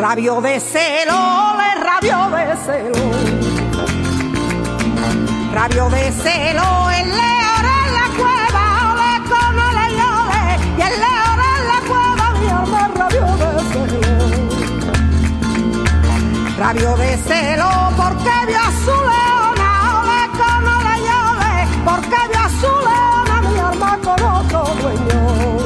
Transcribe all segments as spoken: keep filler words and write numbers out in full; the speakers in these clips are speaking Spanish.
Rabio de celo, le rabio de celo. Rabio de celo, el león en la cueva, ole con ole y ole. Y el león en la cueva, mi alma rabio de celo. Rabio de celo, porque vio a su leona, ole con ole y ole. Porque vio a su leona, mi alma con otro dueño.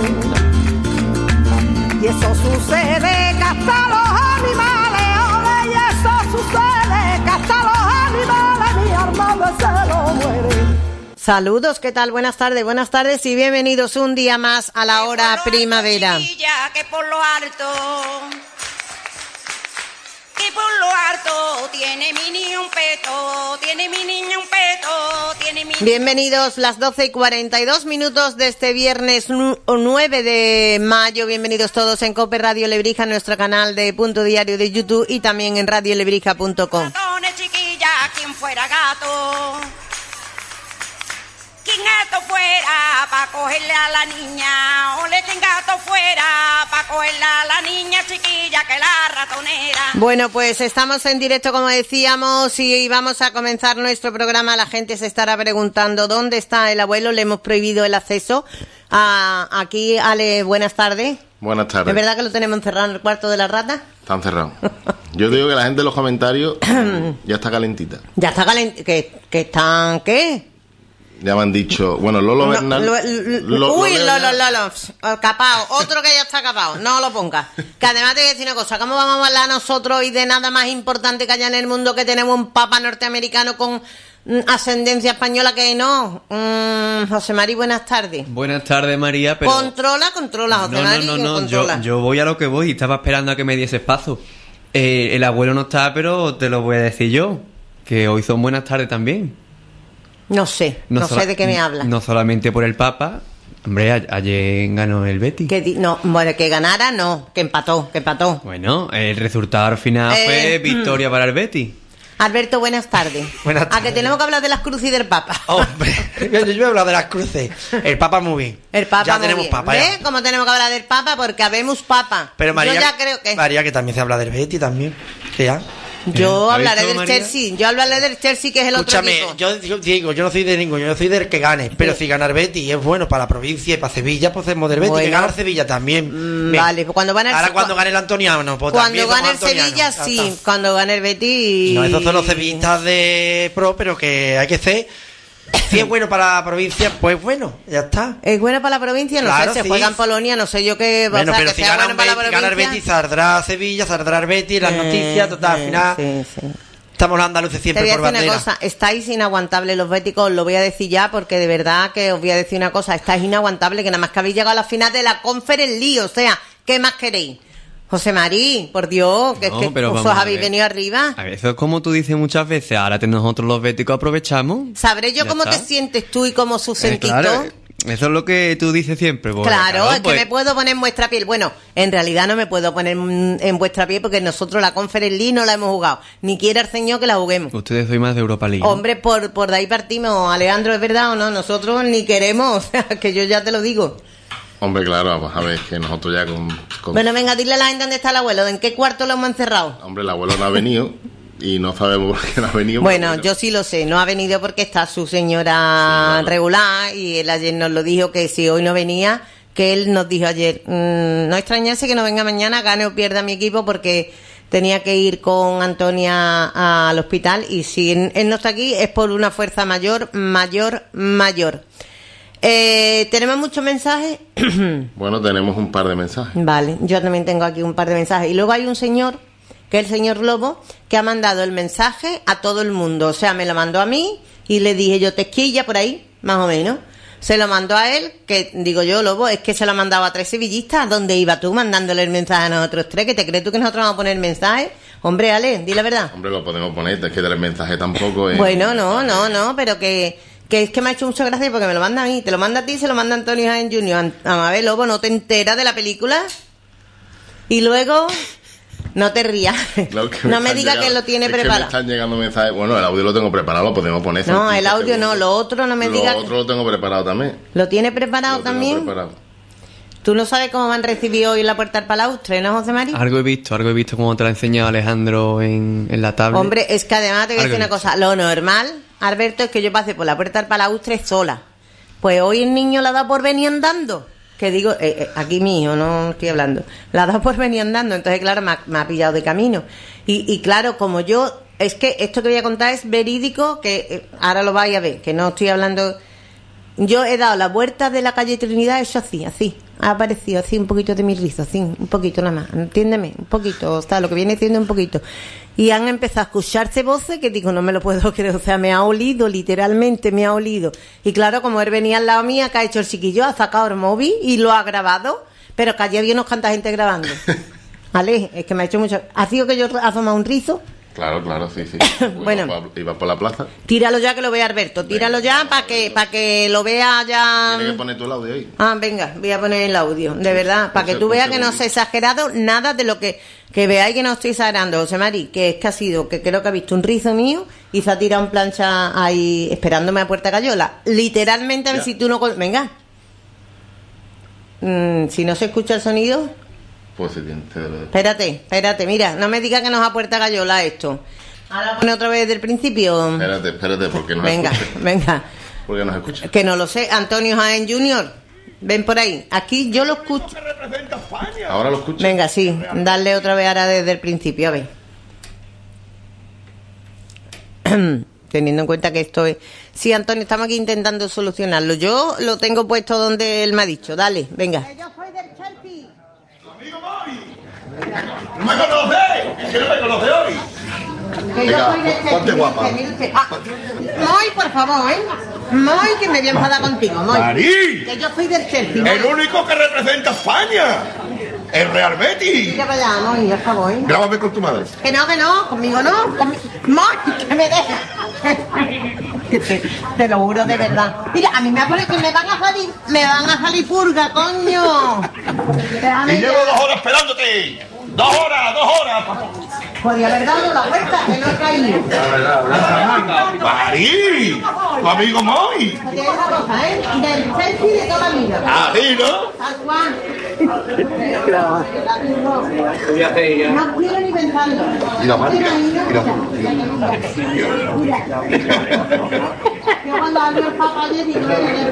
Y eso sucede que hasta los animales, ole, y eso sucede que hasta los animales mi alma de celo muere. Saludos, ¿qué tal? Buenas tardes, buenas tardes y bienvenidos un día más a la hora primavera. Que por lo alto, que por lo alto, tiene mi niño un peto, tiene mi niño un peto, tiene mi... Bienvenidos las doce y cuarenta y dos minutos de este viernes nueve de mayo. Bienvenidos todos en Cope Radio Lebrija, en nuestro canal de Punto Diario de YouTube y también en radio lebrija punto com. Ratones, chiquilla, quien fuera gato, quien gato fuera pa' cogerle a la niña, ole quien gato fuera pa' cogerle a la niña chiquilla que la ratonera. Bueno, pues estamos en directo, como decíamos, y vamos a comenzar nuestro programa. La gente se estará preguntando dónde está el abuelo. Le hemos prohibido el acceso a aquí. Ale, buenas tardes. Buenas tardes. ¿Es verdad que lo tenemos encerrado en el cuarto de la rata? Está encerrado. Yo digo que la gente en los comentarios ya está calentita. Ya está calentita. ¿Que, que están qué? Ya me han dicho, bueno, Lolo No, Bernal... lo, lo, lo, uy, Lolo, Lolo, Lolo, capao, otro que ya está capao, no lo pongas. Que además te voy a decir una cosa, ¿cómo vamos a hablar nosotros y de nada más importante que haya en el mundo que tenemos un papa norteamericano con mm, ascendencia española que no? Mm, José Mari, buenas tardes. Buenas tardes, María, pero... Controla, controla, José no, Mari, no, no, no, controla. yo, yo voy a lo que voy y estaba esperando a que me diese paso. Eh, el abuelo no está, pero te lo voy a decir yo, que hoy son buenas tardes también. No sé, no, no sola- sé de qué me hablas. No solamente por el Papa. Hombre, a- ayer ganó el Betis. Que di- no, bueno, que ganara no, que empató, que empató. Bueno, el resultado al final Eh, fue victoria para el Betis. Alberto, buenas tardes. Buenas A tardes. que tenemos que hablar de las cruces y del papa. Hombre, yo voy a hablar de las cruces. El Papa muy bien. El papa Ya muy tenemos bien. Papa. ¿Ves Ya. cómo tenemos que hablar del papa? Porque habemos papa. Pero María, Yo ya creo que... María, que también se habla del Betis también. Que ya. Yo ¿Has hablaré visto, del María? Chelsea. Yo hablaré del Chelsea, que es el Escúchame, otro equipo. yo digo, digo, yo no soy de ninguno, yo soy del que gane. Pero si gana el Betis es bueno para la provincia y para Sevilla, pues hacemos del Betis. Bueno. Que gana el Sevilla también. Mm, Bien. vale, pues cuando van el Ahora Se- cuando gane el Antoniano, pues Cuando también gane el somos antonianos. Sevilla, Ya sí. está. Cuando gane el Betis... No, esos son los sevillistas de pro, pero que hay que ser. Si es bueno para la provincia, pues bueno, ya está. ¿Es bueno para la provincia? No Claro, sé, se sí. juega en Polonia, no sé yo qué... o Bueno, sea, pero que si sea gana, bueno un para la Betis, gana el provincia. Betis, saldrá Sevilla, saldrá el Betis, las Eh, noticias, total, al eh, final sí, sí. estamos los andaluces Te siempre voy a por decir una bandera. cosa, estáis inaguantables los béticos, os lo voy a decir ya, porque de verdad que os voy a decir una cosa, estáis inaguantables, que nada más que habéis llegado a la final de la Conference League, o sea, ¿qué más queréis? José Marí, por Dios, que No, es que pero os vamos a habéis ver. venido arriba. A ver, eso es como tú dices muchas veces. Ahora te- nosotros los béticos aprovechamos. ¿Sabré yo Ya cómo está. te sientes tú y cómo sus Eh, sentís claro, tú? eso es lo que tú dices siempre. pues, Claro, es que pues, me puedo poner en vuestra piel. Bueno, en realidad no me puedo poner mm, en vuestra piel porque nosotros la Conference League no la hemos jugado. Ni quiera el señor que la juguemos. Ustedes soy más de Europa League. Hombre, por, por de ahí partimos. Alejandro, ¿es verdad o no? Nosotros ni queremos, o sea, que yo ya te lo digo. Hombre, claro, vamos a ver, que nosotros ya con... con- Bueno, venga, dile a la gente dónde está el abuelo, ¿en qué cuarto lo hemos encerrado? Hombre, el abuelo no ha venido y no sabemos por qué no ha venido. Bueno, pero yo sí lo sé, no ha venido porque está su señora Sí, claro. regular y él ayer nos lo dijo que si hoy no venía, que él nos dijo ayer, mmm, no extrañarse que no venga mañana, gane o pierda mi equipo porque tenía que ir con Antonia al hospital y si él él no está aquí es por una fuerza mayor, mayor, mayor. Eh, ¿Tenemos muchos mensajes? Bueno, tenemos un par de mensajes. Vale, yo también tengo aquí un par de mensajes. Y luego hay un señor, que es el señor Lobo, que ha mandado el mensaje a todo el mundo. O sea, me lo mandó a mí y le dije yo Tesquilla por ahí, más o menos. Se lo mandó a él, que digo yo, Lobo, es que se lo ha mandado a tres sevillistas. ¿Dónde iba tú mandándole el mensaje a nosotros tres? ¿Que te crees tú que nosotros vamos a poner el mensaje? Hombre, Ale, di la verdad. Hombre, lo podemos poner, es que el mensaje tampoco es... Bueno, no, no, no, pero que, que es que me ha hecho mucha gracia porque me lo manda a mí. Te lo manda a ti y se lo manda a Antonio Jaén junior A ver, Lobo, ¿no te enteras de la película? Y luego... No te rías. Claro que No me están digas que llegando- lo tiene es que me preparado. están llegando mensajes. Bueno, el audio lo tengo preparado, lo podemos poner. son No, quince el audio no, segundos. lo otro no me Lo digas. otro lo tengo preparado también. ¿Lo tiene preparado Lo tengo también? preparado. ¿Tú no sabes cómo me han recibido hoy en la Puerta del Palaustre, no, José María? Algo he visto, algo he visto como te lo ha enseñado Alejandro en, en la tablet. Hombre, es que además te voy a decir Algo una he visto. cosa. Lo normal, Alberto, es que yo pase por la Puerta del Palaustre sola. Pues hoy el niño la da por venir andando. Que digo, eh, eh, aquí mi hijo, no estoy hablando. La da por venir andando. Entonces, claro, me ha, me ha pillado de camino. Y, y claro, como yo... Es que esto que voy a contar es verídico, que eh, ahora lo vais a ver, que no estoy hablando... Yo he dado la vuelta de la calle Trinidad, eso así, así. Ha aparecido así un poquito de mi rizo, así, un poquito nada más. Entiéndeme, un poquito, o sea, lo que viene siendo un poquito. Y han empezado a escucharse voces que digo, no me lo puedo creer, o sea, me ha olido, literalmente me ha olido. Y claro, como él venía al lado mía, que ha hecho el chiquillo, ha sacado el móvil y lo ha grabado, pero que allí había unos cuanta gente grabando. Vale, es que me ha hecho mucho... ¿Ha sido que yo he asomado un rizo? Claro, claro, sí, sí. Bueno. Iba por, iba por la plaza. Tíralo ya que lo vea Alberto, tíralo Venga, ya para que, para que lo vea ya... Tienes que poner tu el audio ahí. Ah, venga, voy a poner el audio, de verdad, para que tú veas que no se ha exagerado nada de lo que... Que veáis que no estoy exagerando, José Mari, que es que ha sido, que creo que ha visto un rizo mío y se ha tirado en plancha ahí esperándome a Puerta Cayola. Literalmente, a ver Ya. si tú no... con- Venga. Mm, si no se escucha el sonido... Pues sí, te debe de... Espérate, espérate, mira, no me digas que nos a Puerta Cayola esto. Ahora pone otra vez del principio. Espérate, espérate, porque no Venga, escucha. venga. Porque no se escucha. Que no lo sé, Antonio Jaén Junior, ven por ahí. Aquí yo lo escucho. Ahora lo escucha. Venga, sí, darle otra vez ahora desde el principio, a ver. Teniendo en cuenta que esto es... Sí, Antonio, estamos aquí intentando solucionarlo. Yo lo tengo puesto donde él me ha dicho. Dale, venga. Yo soy del Chelsea. ¡No me conoce! ¡Es que no me conoce hoy! Que Venga, yo soy del Chelsea, ponte guapa. que mire usted. Ah, Moy, por favor, ¿eh? Moy, que me voy a enfadar contigo, Moy. ¡Marí! Que yo soy del Chelsea. Moy. ¡El único que representa a España! ¡El Real Betis! Ya para allá, Moy, por favor, ¿eh? Grábame con tu madre. Que no, que no, conmigo no. Conmi... Moy, que me dejes. Te, te lo juro de verdad. Mira, a mí me parece que me van a salir, me van a salir purga, coño. Déjame ¡Y llevo ya. dos horas esperándote! ¡Dos horas, dos horas! Podría haber dado la vuelta, que no he caído. ¡Marí! ¡Tu amigo Moy! Que te esa cosa, ¿eh? Del Chelsea de toda la vida. ¡Ah, sí, no! Tal cual. No quiero ni pensarlo. Mira, Mar, mira, mira, Yo cuando hablo el papá ayer digo,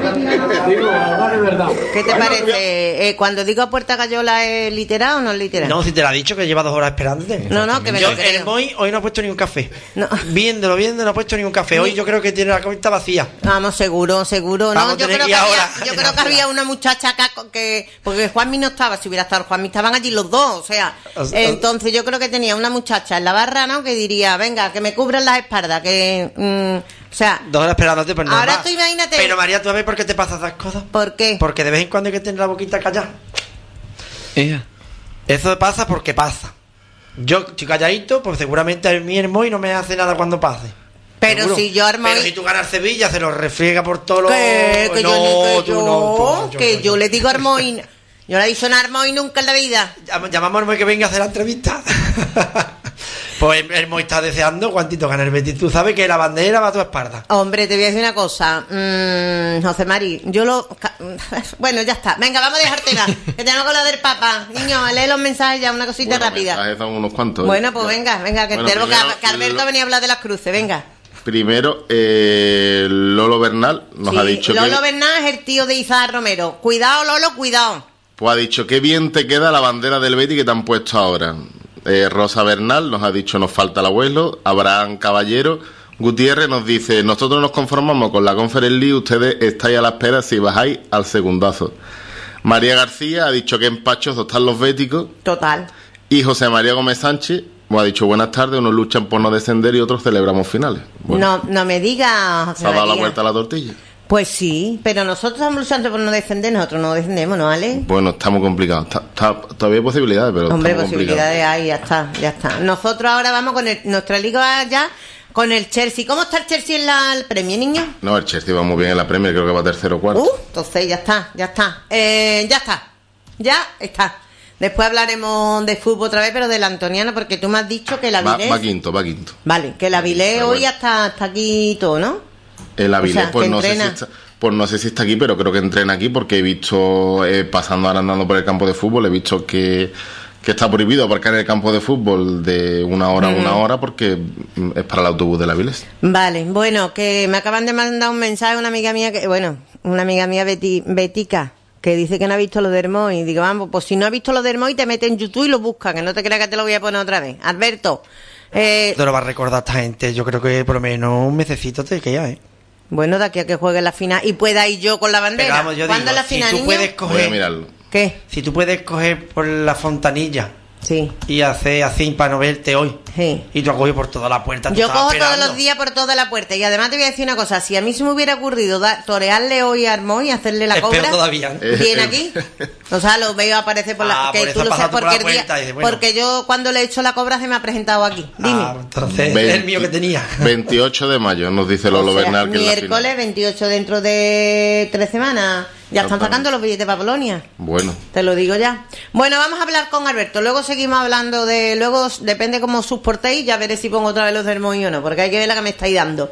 ¿qué te parece? Eh, cuando digo a Puerta Cayola, ¿es literal o no es literal? No, si te lo ha dicho que lleva dos horas esperándote. No, no, que me Yo, lo creo. el Moy hoy no ha puesto ni un café. No. Viéndolo, viendo, no ha puesto ni un café. Hoy yo creo que tiene la cuenta vacía. Vamos, seguro, seguro. Vamos No, a yo tener creo que que, ir había, ahora. yo creo que había una muchacha acá con que... Porque Juanmi no estaba, si hubiera estado Juanmi, estaban allí los dos, o sea... O sea, Entonces yo creo que tenía una muchacha en la barra, ¿no? Que diría, venga, que me cubran las espaldas, que... mm, o sea, Dos horas esperándote, pues nada Ahora más. tú imagínate- Pero María, ¿tú sabes por qué te pasas esas cosas? ¿por qué? Porque de vez en cuando hay que tener la boquita callada. Ea. Eso pasa porque pasa. Yo estoy calladito, pues seguramente a mí el Moy no me hace nada cuando pase. Pero Seguro. si yo armo... Pero si tú ganas Sevilla, se lo refriega por todo lo... Que, que no, yo, que tú yo, no, tú, que no, yo no. le digo a Armoy, yo le he dicho a Armoy nunca en la vida. Llam- Llamamos al Moy que venga a hacer la entrevista. Pues el Moy está deseando cuantito gana el Betis. Tú sabes que la bandera va a tu espalda. Hombre, te voy a decir una cosa, mm, José Mari, yo lo... ca- Bueno, ya está, venga, vamos a dejártela, que tenemos que hablar del Papa. Niño, lee los mensajes ya, una cosita Bueno, rápida. mensajes son unos cuantos. ¿eh? Bueno, pues Ya. venga, venga, que, Bueno, tenemos que, primero, que Alberto lo- venía a hablar de las cruces, venga. Primero, eh, Lolo Bernal nos Sí, ha dicho Lolo que... Bernal es el tío de Isaac Romero. Cuidado, Lolo, cuidado. Pues ha dicho, qué bien te queda la bandera del Betis que te han puesto ahora. Eh, Rosa Bernal nos ha dicho, nos falta el abuelo. Abraham Caballero Gutiérrez nos dice, nosotros nos conformamos con la Conference League, ustedes estáis a la espera si bajáis al segundazo. María García ha dicho que empachosos están los béticos. Total. Y José María Gómez Sánchez nos ha dicho, buenas tardes, unos luchan por no descender y otros celebramos finales. Bueno, No, no me digas, José se ha dado la María. vuelta a la tortilla. Pues sí, pero nosotros estamos luchando por no defender, nosotros no defendemos, ¿no, Ale? Bueno, estamos complicados. Está- está- todavía hay posibilidades, pero Hombre, estamos posibilidades hay, ya está, ya está. Nosotros ahora vamos con el, nuestra liga ya con el Chelsea. ¿Cómo está el Chelsea en la el Premier, niño? No, el Chelsea va muy bien en la Premier, creo que va tercero o cuarto. Uh, entonces ya está, ya está. Eh, ya está, ya está. Después hablaremos de fútbol otra vez, pero del Antoniano, porque tú me has dicho que la va, Avilés... va quinto, va quinto. Vale, que la Avilés Está hoy bueno. hasta, hasta aquí y todo, ¿no? El Avilés, O sea, pues que no sé si entrena. está... pues no sé si está aquí, pero creo que entrena aquí porque he visto, eh, pasando ahora andando por el campo de fútbol, he visto que, que está prohibido aparcar en el campo de fútbol de una hora a una hora porque es para el autobús de la Viles. Vale, bueno, que me acaban de mandar un mensaje una amiga mía, que bueno, una amiga mía Beti, Betica, que dice que no ha visto lo de Hermoy. Y digo, vamos, pues si no ha visto lo de Hermoy, te mete en YouTube y lo busca, que no te creas que te lo voy a poner otra vez. Alberto, eh... te lo va a recordar esta gente, yo creo que por lo menos un mesecito te queda, ¿eh? Bueno, de aquí a que juegue la final y pueda ir yo con la bandera. Pero vamos, yo ¿Cuándo digo, es la final, si tú niño? puedes coger, Voy a mirarlo. ¿Qué? Si tú puedes coger por la fontanilla Sí. y hacer así para no verte hoy, Sí. y tú has cogido por toda la puerta. Yo cojo todos los días por toda la puerta. Y además te voy a decir una cosa. Si a mí se me hubiera ocurrido da, torearle hoy a Armoy y hacerle la Espero cobra, todavía, ¿eh? viene aquí. O sea, lo veo aparecer por la... Ah, que por tú eso lo ha sabes, pasado por porque, la el día- puerta y dice, bueno. porque yo cuando le he hecho la cobra se me ha presentado aquí. Dime. Ah, entonces Ve- es el mío que tenía. veintiocho de mayo, nos dice Lolo O sea, Bernal que es la miércoles final. veintiocho dentro de tres semanas. Ya están Totalmente. sacando los billetes para Polonia. Bueno, Te lo digo ya. Bueno, vamos a hablar con Alberto. Luego seguimos hablando de... Luego, depende cómo suportéis, ya veré si pongo otra vez los del Hermoy o no, porque hay que ver la que me estáis dando.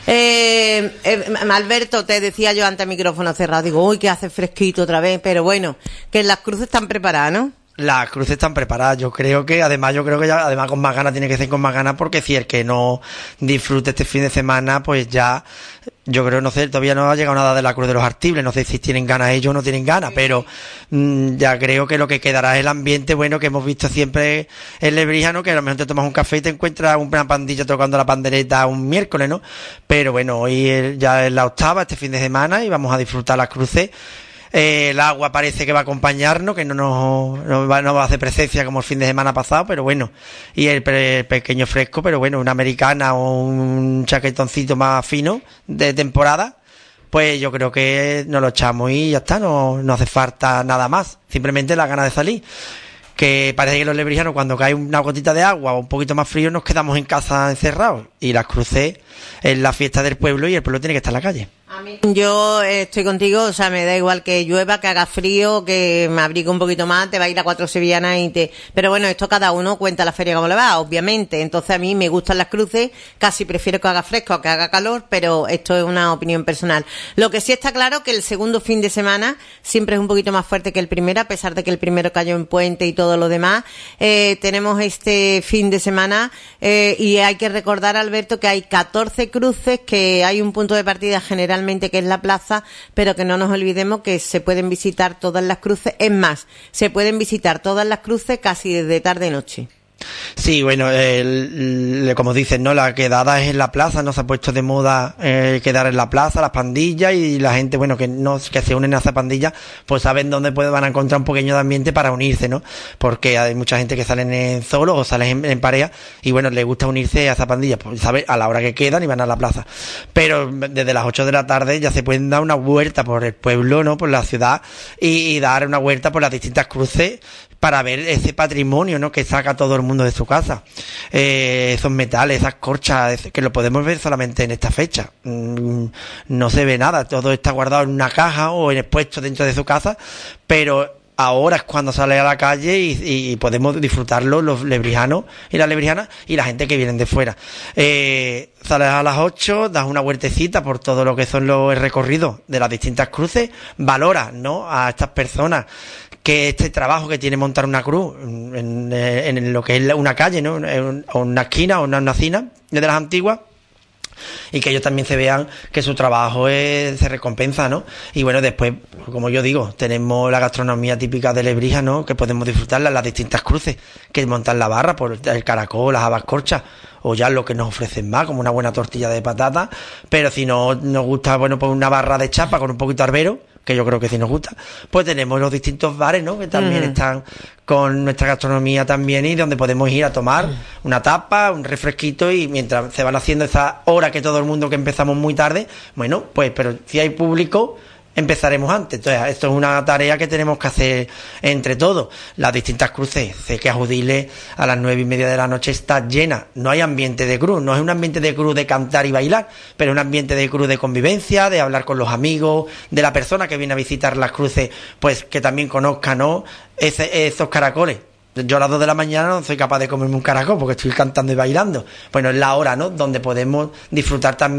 Eh, eh, Alberto, te decía yo antes micrófono cerrado, digo, uy, que hace fresquito otra vez, pero bueno, que las cruces están preparadas, ¿no? Las cruces están preparadas, yo creo que además yo creo que ya además con más ganas tiene que ser con más ganas, porque si el que no disfrute este fin de semana, pues ya yo creo, no sé, todavía no ha llegado nada de la Cruz de los Artibles, no sé si tienen ganas ellos o no tienen ganas, pero mmm, ya creo que lo que quedará es el ambiente bueno que hemos visto siempre en Lebrija, que a lo mejor te tomas un café y te encuentras una pandilla tocando la pandereta un miércoles, ¿no? Pero bueno, hoy es- ya es la octava, este fin de semana, y vamos a disfrutar las cruces. Eh, el agua parece que va a acompañarnos, que no nos no va, no va a hacer presencia como el fin de semana pasado, pero bueno, y el, pe- pequeño fresco, pero bueno, una americana o un chaquetoncito más fino de temporada, pues yo creo que nos lo echamos y ya está, no, no hace falta nada más, simplemente la gana de salir. Que parece que los lebrijanos cuando cae una gotita de agua o un poquito más frío nos quedamos en casa encerrados, y las cruces es la fiesta del pueblo y el pueblo tiene que estar en la calle. Yo eh, estoy contigo, o sea, me da igual que llueva, que haga frío, que me abrigue un poquito más, te va a ir a cuatro sevillanas y te... Pero bueno, esto cada uno cuenta la feria como le va, obviamente. Entonces a mí me gustan las cruces, casi prefiero que haga fresco o que haga calor, pero esto es una opinión personal. Lo que sí está claro que el segundo fin de semana siempre es un poquito más fuerte que el primero, a pesar de que el primero cayó en puente y todo lo demás. Eh, tenemos este fin de semana eh, y hay que recordar, Alberto, que hay catorce cruces, que hay un punto de partida generalmente que es la plaza, pero que no nos olvidemos que se pueden visitar todas las cruces. Es más, se pueden visitar todas las cruces casi desde tarde-noche. Sí, bueno, el, el- como dicen, ¿no? La quedada es en la plaza, no se ha puesto de moda eh, quedar en la plaza, las pandillas y la gente, bueno, que no que se unen a esa pandilla, pues saben dónde pueden, van a encontrar un pequeño de ambiente para unirse, ¿no? Porque hay mucha gente que salen en solo o salen en, en pareja y bueno, les gusta unirse a esa pandilla, pues saben a la hora que quedan y van a la plaza. Pero desde las ocho de la tarde ya se pueden dar una vuelta por el pueblo, ¿no? Por la ciudad y, y dar una vuelta por las distintas cruces para ver ese patrimonio, ¿no? Que saca todo el mundo de su casa. Eh, esos metales, esas corchas, que lo podemos ver solamente en esta fecha. Mm, no se ve nada, todo está guardado en una caja o expuesto dentro de su casa, pero ahora es cuando sale a la calle y, y podemos disfrutarlo los lebrijanos y las lebrijanas y la gente que vienen de fuera. Eh, sales a las ocho, das una vueltecita por todo lo que son los recorridos de las distintas cruces, valoras, ¿no? A estas personas que este trabajo que tiene montar una cruz en, en, en lo que es una calle, ¿no? En, o una esquina o una nacina de las antiguas, y que ellos también se vean que su trabajo es, se recompensa, ¿no? Y bueno, después, como yo digo, tenemos la gastronomía típica de Lebrija, ¿no? Que podemos disfrutarla en las distintas cruces, que montan la barra por el caracol, las habas corchas, o ya lo que nos ofrecen más, como una buena tortilla de patata, pero si no nos gusta, bueno, pues una barra de chapa con un poquito de arbero, que yo creo que sí nos gusta, pues tenemos los distintos bares, ¿no? Que también mm. están con nuestra gastronomía también, y donde podemos ir a tomar mm. una tapa, un refresquito, y mientras se van haciendo esa hora que todo el mundo que empezamos muy tarde, bueno, pues, pero si hay público, empezaremos antes. Entonces, esto es una tarea que tenemos que hacer entre todos. Las distintas cruces, sé que a Judiles a las nueve y media de la noche está llena. No hay ambiente de cruz, no es un ambiente de cruz de cantar y bailar, pero es un ambiente de cruz de convivencia, de hablar con los amigos, de la persona que viene a visitar las cruces, pues que también conozca, ¿no? Ese, esos caracoles. Yo a las dos de la mañana no soy capaz de comerme un caracol porque estoy cantando y bailando. Bueno, es la hora, ¿no? Donde podemos disfrutar también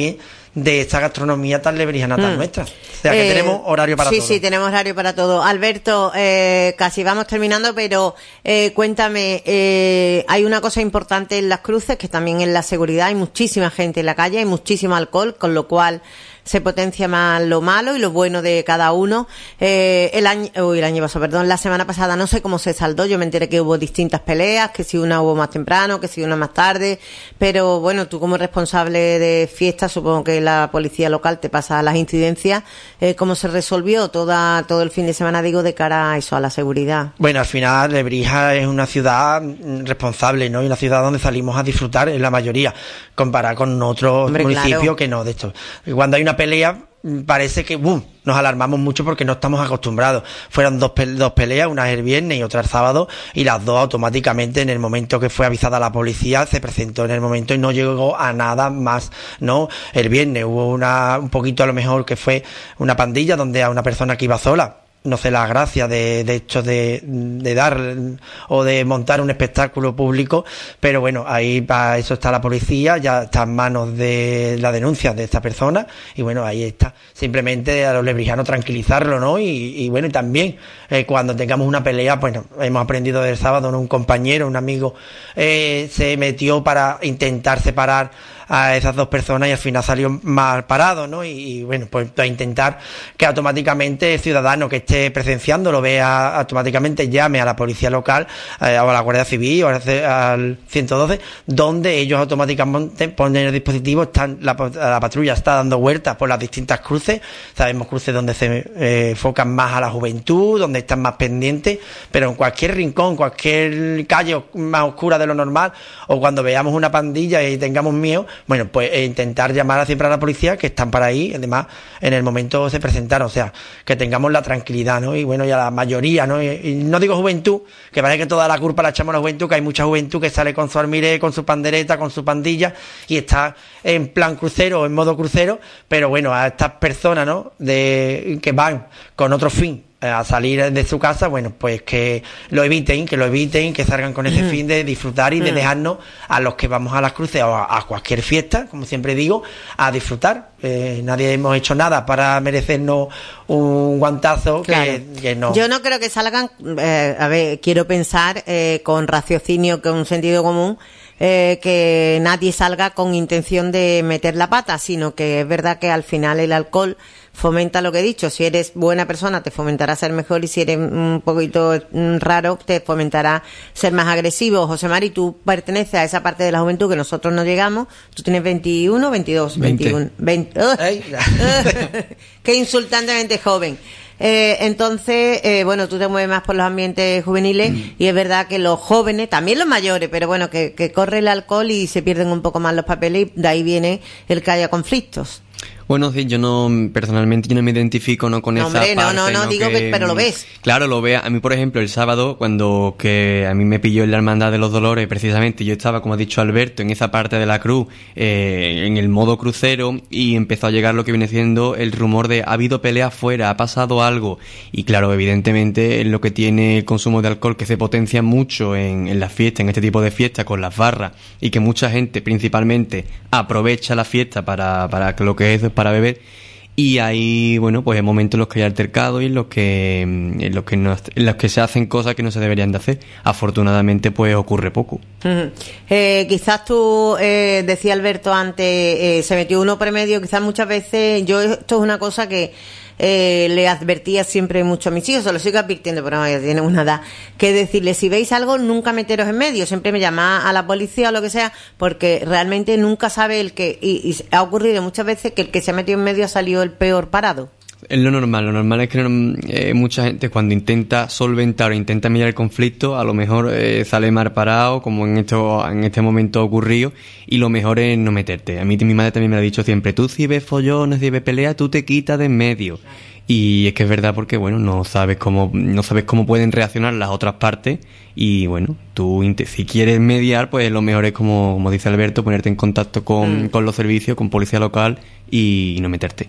de esta gastronomía tan lebrijana, tan Mm. nuestra. O sea que Eh, tenemos horario para sí, todo. Sí, sí, tenemos horario para todo. Alberto, eh, casi vamos terminando, pero eh, cuéntame, eh, hay una cosa importante en las cruces, que también es la seguridad. Hay muchísima gente en la calle, hay muchísimo alcohol, con lo cual se potencia más lo malo y lo bueno de cada uno. Eh, el año, uy, el año pasado, perdón, la semana pasada no sé cómo se saldó, yo me enteré que hubo distintas peleas, que si una hubo más temprano, que si una más tarde, pero bueno, tú como responsable de fiestas, supongo que la policía local te pasa las incidencias, eh, ¿cómo se resolvió toda, todo el fin de semana, digo, de cara a eso, a la seguridad? Bueno, al final Lebrija es una ciudad mm, responsable, ¿no? Y una ciudad donde salimos a disfrutar en la mayoría, comparada con otros Hombre, municipios claro. que no de esto. Y cuando hay una pelea, mm, parece que ¡bum! Nos alarmamos mucho porque no estamos acostumbrados. Fueron dos, pe- dos peleas, una el viernes y otra el sábado, y las dos automáticamente en el momento que fue avisada la policía se presentó en el momento y no llegó a nada más, ¿no? El viernes hubo una, un poquito a lo mejor que fue una pandilla donde a una persona que iba sola, no sé la gracia de, de hecho de, de dar o de montar un espectáculo público, pero bueno, ahí para eso está la policía, ya está en manos de la denuncia de esta persona, y bueno, ahí está. Simplemente a los lebrijanos tranquilizarlo, ¿no? Y, y bueno, y también eh, cuando tengamos una pelea, bueno, hemos aprendido del sábado, ¿no? Un compañero, un amigo, eh, se metió para intentar separar a esas dos personas y al final salió mal parado, ¿no? Y, y bueno, pues a intentar que automáticamente el ciudadano que esté presenciando lo vea automáticamente, llame a la policía local, eh, o a la Guardia Civil o al, al ciento doce, donde ellos automáticamente ponen el dispositivo, están la, la patrulla está dando vueltas por las distintas cruces, sabemos cruces donde se eh, enfocan más a la juventud, donde están más pendientes, pero en cualquier rincón, cualquier calle más oscura de lo normal, o cuando veamos una pandilla y tengamos miedo, bueno, pues eh, intentar llamar siempre a la policía, que están para ahí, además en el momento se presentaron, o sea, que tengamos la tranquilidad, ¿no? Y bueno, ya la mayoría, ¿no? Y, y no digo juventud, que parece que toda la culpa la echamos a la juventud, que hay mucha juventud que sale con su almiré, con su pandereta, con su pandilla, y está en plan crucero o en modo crucero, pero bueno, a estas personas, ¿no? De, que van con otro fin a salir de su casa, bueno, pues que lo eviten, que lo eviten, que salgan con ese fin de disfrutar y de dejarnos a los que vamos a las cruces o a, a cualquier fiesta, como siempre digo, a disfrutar. Eh, nadie hemos hecho nada para merecernos un guantazo. Claro. que, que no. Yo no creo que salgan, eh, a ver, quiero pensar eh, con raciocinio, con sentido común, eh, que nadie salga con intención de meter la pata, sino que es verdad que al final el alcohol fomenta lo que he dicho. Si eres buena persona te fomentará ser mejor, y si eres un poquito mm, raro te fomentará ser más agresivo. José Mari, tú perteneces a esa parte de la juventud que nosotros no llegamos. Tú tienes veintiuno, veintidós, veinte. veintiuno, veinte. ¡Ugh! Ey. Qué insultantemente joven. Eh, entonces, eh, bueno, tú te mueves más por los ambientes juveniles y es verdad que los jóvenes, también los mayores, pero bueno, que, que corre el alcohol y se pierden un poco más los papeles, y de ahí viene el que haya conflictos. Bueno, sí, yo no, personalmente, yo no me identifico no con No, esa hombre, no, parte. no, no, digo que- pero lo ves. Claro, lo veo. A mí, por ejemplo, el sábado, cuando que a mí me pilló en la Hermandad de los Dolores, precisamente, yo estaba, como ha dicho Alberto, en esa parte de la cruz, eh, en el modo crucero, y empezó a llegar lo que viene siendo el rumor de ha habido pelea afuera, ha pasado algo. Y claro, evidentemente, es lo que tiene el consumo de alcohol, que se potencia mucho en, en las fiestas, en este tipo de fiestas, con las barras, y que mucha gente, principalmente, aprovecha la fiesta para, para lo que es para beber. Y hay, bueno, pues hay momentos en los que hay altercado y en los que en los que no, en los que se hacen cosas que no se deberían de hacer. Afortunadamente, pues ocurre poco. Ujú. Eh, quizás tú, eh, decía Alberto antes, eh, se metió uno premedio, quizás muchas veces, yo esto es una cosa que eh, le advertía siempre mucho a mis hijos, se lo sigo advirtiendo, pero no, ya tienen una edad, que decirles, si veis algo, nunca meteros en medio, siempre me llama a la policía o lo que sea, porque realmente nunca sabe el que, y, y ha ocurrido muchas veces que el que se ha metido en medio ha salido el peor parado. Es lo normal, lo normal es que no, eh, mucha gente cuando intenta solventar o intenta mirar el conflicto, a lo mejor eh, sale mal parado, como en esto, en este momento ha ocurrido, y lo mejor es no meterte. A mí mi madre también me lo ha dicho siempre, tú si ves follones, si ves pelea, tú te quitas de en medio. Y es que es verdad porque, bueno, no sabes cómo no sabes cómo pueden reaccionar las otras partes y, bueno, tú si quieres mediar, pues lo mejor es, como, como dice Alberto, ponerte en contacto con, mm. con los servicios, con policía local y no meterte.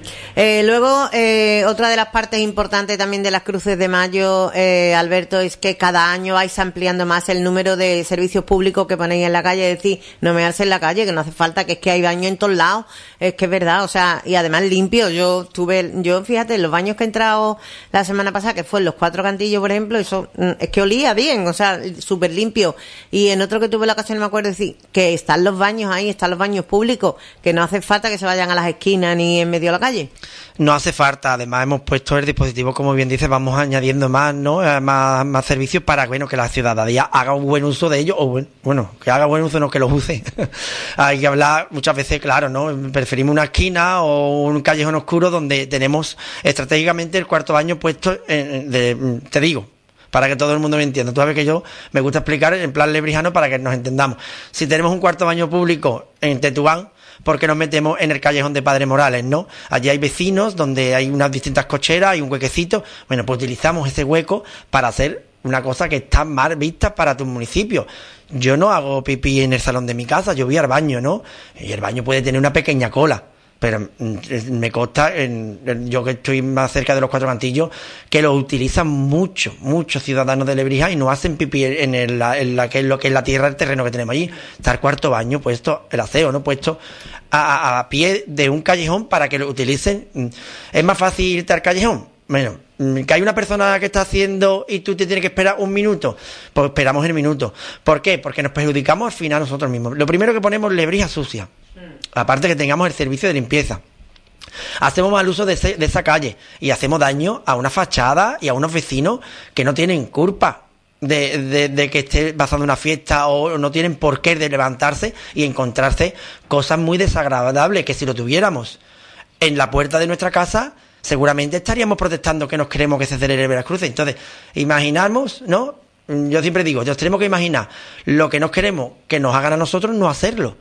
Eh, luego, eh, otra de las partes importantes también de las Cruces de Mayo, eh, Alberto, es que cada año vais ampliando más el número de servicios públicos que ponéis en la calle, es decir, no mearse en la calle, que no hace falta, que es que hay baños en todos lados, es que es verdad, o sea, y además limpio. Yo tuve, yo fíjate, los baños que he entrado la semana pasada, que fue en los Cuatro Cantillos, por ejemplo, eso es que olía bien, o sea, súper limpio. Y en otro que tuve la ocasión, me acuerdo decir, que están los baños ahí, están los baños públicos, que no hace falta que se vayan a las esquinas ni en medio de la calle. No hace falta, además hemos puesto el dispositivo, como bien dices, vamos añadiendo más, ¿no? Más, más servicios para, bueno, que la ciudadanía haga un buen uso de ellos, o bueno, bueno que haga buen uso, no que los use. Hay que hablar muchas veces, claro, ¿no? Preferimos una esquina o un callejón oscuro donde tenemos estratégicamente el cuarto baño puesto, en, de, te digo, para que todo el mundo me entienda. Tú sabes que yo me gusta explicar en plan lebrijano para que nos entendamos. Si tenemos un cuarto baño público en Tetuán, ¿por qué nos metemos en el callejón de Padre Morales, no? Allí hay vecinos donde hay unas distintas cocheras, hay un huequecito. Bueno, pues utilizamos ese hueco para hacer una cosa que está mal vista para tu municipio. Yo no hago pipí en el salón de mi casa, yo voy al baño, ¿no? Y el baño puede tener una pequeña cola. Pero me consta, en, en, yo que estoy más cerca de los Cuatro Cantillos, que lo utilizan mucho, muchos ciudadanos de Lebrija y no hacen pipí en, el, en la que es lo que es la tierra, el terreno que tenemos allí. Está el cuarto baño puesto, el aseo, ¿no? Puesto a, a, a pie de un callejón para que lo utilicen. ¿Es más fácil irte al callejón? Bueno, que hay una persona que está haciendo y tú te tienes que esperar un minuto, pues esperamos el minuto. ¿Por qué? Porque nos perjudicamos al final nosotros mismos. Lo primero que ponemos es Lebrija sucia. Aparte que tengamos el servicio de limpieza. Hacemos mal uso de, ese, de esa calle y hacemos daño a una fachada y a unos vecinos que no tienen culpa de, de, de que esté pasando una fiesta o no tienen por qué de levantarse y encontrarse cosas muy desagradables que si lo tuviéramos en la puerta de nuestra casa seguramente estaríamos protestando que nos queremos que se celebre Veracruz. Entonces, imaginamos, ¿no? Yo siempre digo, nos tenemos que imaginar lo que nos queremos que nos hagan a nosotros, no hacerlo.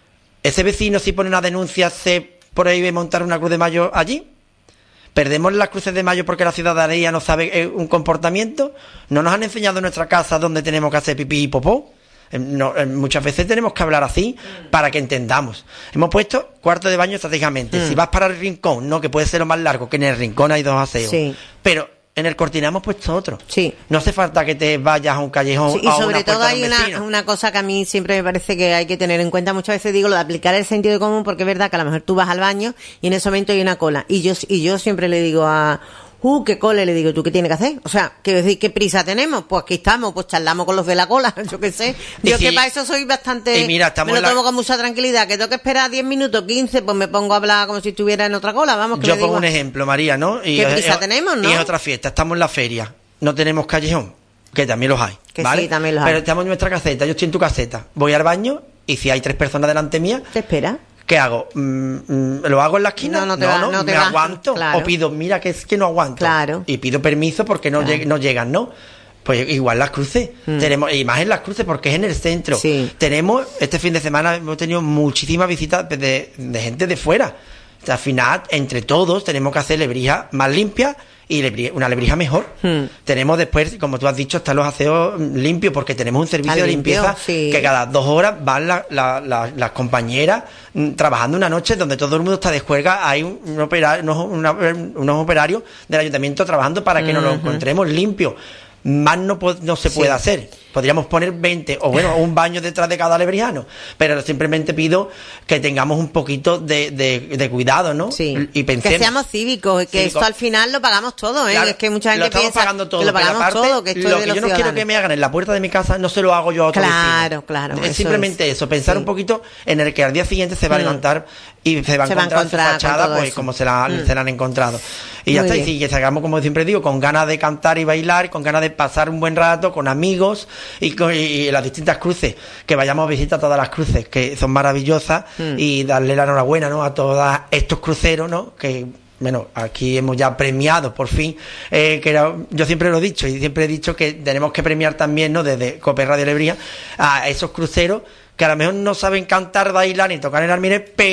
Ese vecino, si pone una denuncia, se por ahí ve montar una cruz de mayo allí. ¿Perdemos las cruces de mayo porque la ciudadanía no sabe un comportamiento? ¿No nos han enseñado en nuestra casa dónde tenemos que hacer pipí y popó? No, muchas veces tenemos que hablar así para que entendamos. Hemos puesto cuarto de baño estratégicamente. Mm. Si vas para el rincón, no, que puede ser lo más largo, que en el rincón hay dos aseos. Sí. Pero en el Cortina hemos puesto otro. Sí. No hace falta que te vayas a un callejón. Sí, y sobre todo hay una, una cosa que a mí siempre me parece que hay que tener en cuenta. Muchas veces digo lo de aplicar el sentido común, porque es verdad que a lo mejor tú vas al baño y en ese momento hay una cola. Y yo, y yo siempre le digo a... Uh, qué cola, le digo, ¿tú qué tienes que hacer? O sea, quiero decir, ¿qué prisa tenemos? Pues aquí estamos, pues charlamos con los de la cola, yo qué sé. Yo sí, que para eso soy bastante... Y mira, estamos me lo tomo la... con mucha tranquilidad, que tengo que esperar diez minutos, quince, pues me pongo a hablar como si estuviera en otra cola, vamos. Que yo le pongo digo, un ejemplo, María, ¿no? Y ¿qué prisa es, tenemos, no? Y es otra fiesta, estamos en la feria, no tenemos callejón, que también los hay, que ¿vale? Sí, también los hay. Pero estamos en nuestra caseta, yo estoy en tu caseta, voy al baño y si hay tres personas delante mía... ¿Te espera? ¿Qué hago? ¿Mm, ¿Lo hago en la esquina? No, no te no, va, no, no te me va. aguanto. Claro. O pido, mira que es que no aguanto. Claro. Y pido permiso porque no, claro. lleg- no llegan, ¿no? Pues igual las cruces. Mm. Tenemos, y más en las cruces porque es en el centro. Sí. Tenemos, este fin de semana hemos tenido muchísimas visitas de, de gente de fuera. O sea, al final, entre todos, tenemos que hacer Lebrija más limpia y Lebrija, una Lebrija mejor. Hmm. Tenemos después, como tú has dicho, están los aseos limpios porque tenemos un servicio de limpieza sí. que cada dos horas van la, la, la, las compañeras m, trabajando una noche donde todo el mundo está de juerga. Hay un, un operario, unos, una, unos operarios del ayuntamiento trabajando para que uh-huh. nos lo encontremos limpio. Más no, no se puede sí. hacer. Podríamos poner veinte o bueno, un baño detrás de cada lebrijano, pero simplemente pido que tengamos un poquito de, de, de cuidado, ¿no? Sí. Y pensemos. Que seamos cívicos, que cívicos. Esto al final lo pagamos todo, ¿eh? Claro, es que mucha gente lo piensa pagando todo, que lo pagamos aparte, todo, que esto lo es de que los yo no ciudadanos. quiero que me hagan en la puerta de mi casa, no se lo hago yo a otro Claro, vecino. claro. Es eso simplemente es. eso, pensar sí. un poquito en el que al día siguiente se va a levantar y se va a se encontrar, va a encontrar su fachada, pues eso. como se la, mm. se la han encontrado. Y ya Muy está, bien. y sí, que salgamos, como siempre digo, con ganas de cantar y bailar, con ganas de pasar un buen rato, con amigos y, con, y las distintas cruces, que vayamos a visitar todas las cruces, que son maravillosas, mm. y darle la enhorabuena, ¿no?, a todos estos cruceros, ¿no?, que bueno, aquí hemos ya premiado por fin, eh, que era, yo siempre lo he dicho y siempre he dicho que tenemos que premiar también, ¿no?, desde Cope Radio Lebrija a esos cruceros que a lo mejor no saben cantar, bailar ni tocar el almiré, pero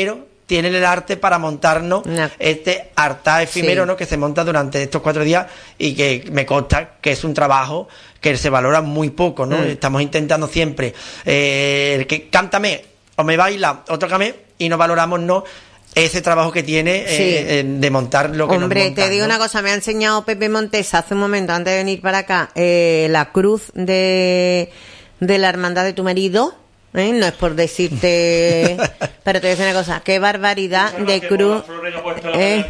tienen el arte para montarnos No. este altar efímero, Sí. ¿no? Que se monta durante estos cuatro días y que me consta que es un trabajo que se valora muy poco, ¿no? Mm. Estamos intentando siempre eh, que cántame o me baila o tócame y no valoramos, ¿no? Ese trabajo que tiene Sí. eh, eh, de montar lo que nos Hombre, montan, te digo ¿no? una cosa, me ha enseñado Pepe Montes hace un momento, antes de venir para acá, eh, la cruz de, de la hermandad de tu marido. ¿eh? No es por decirte, pero te voy a decir una cosa, qué barbaridad de cruz. ¿eh?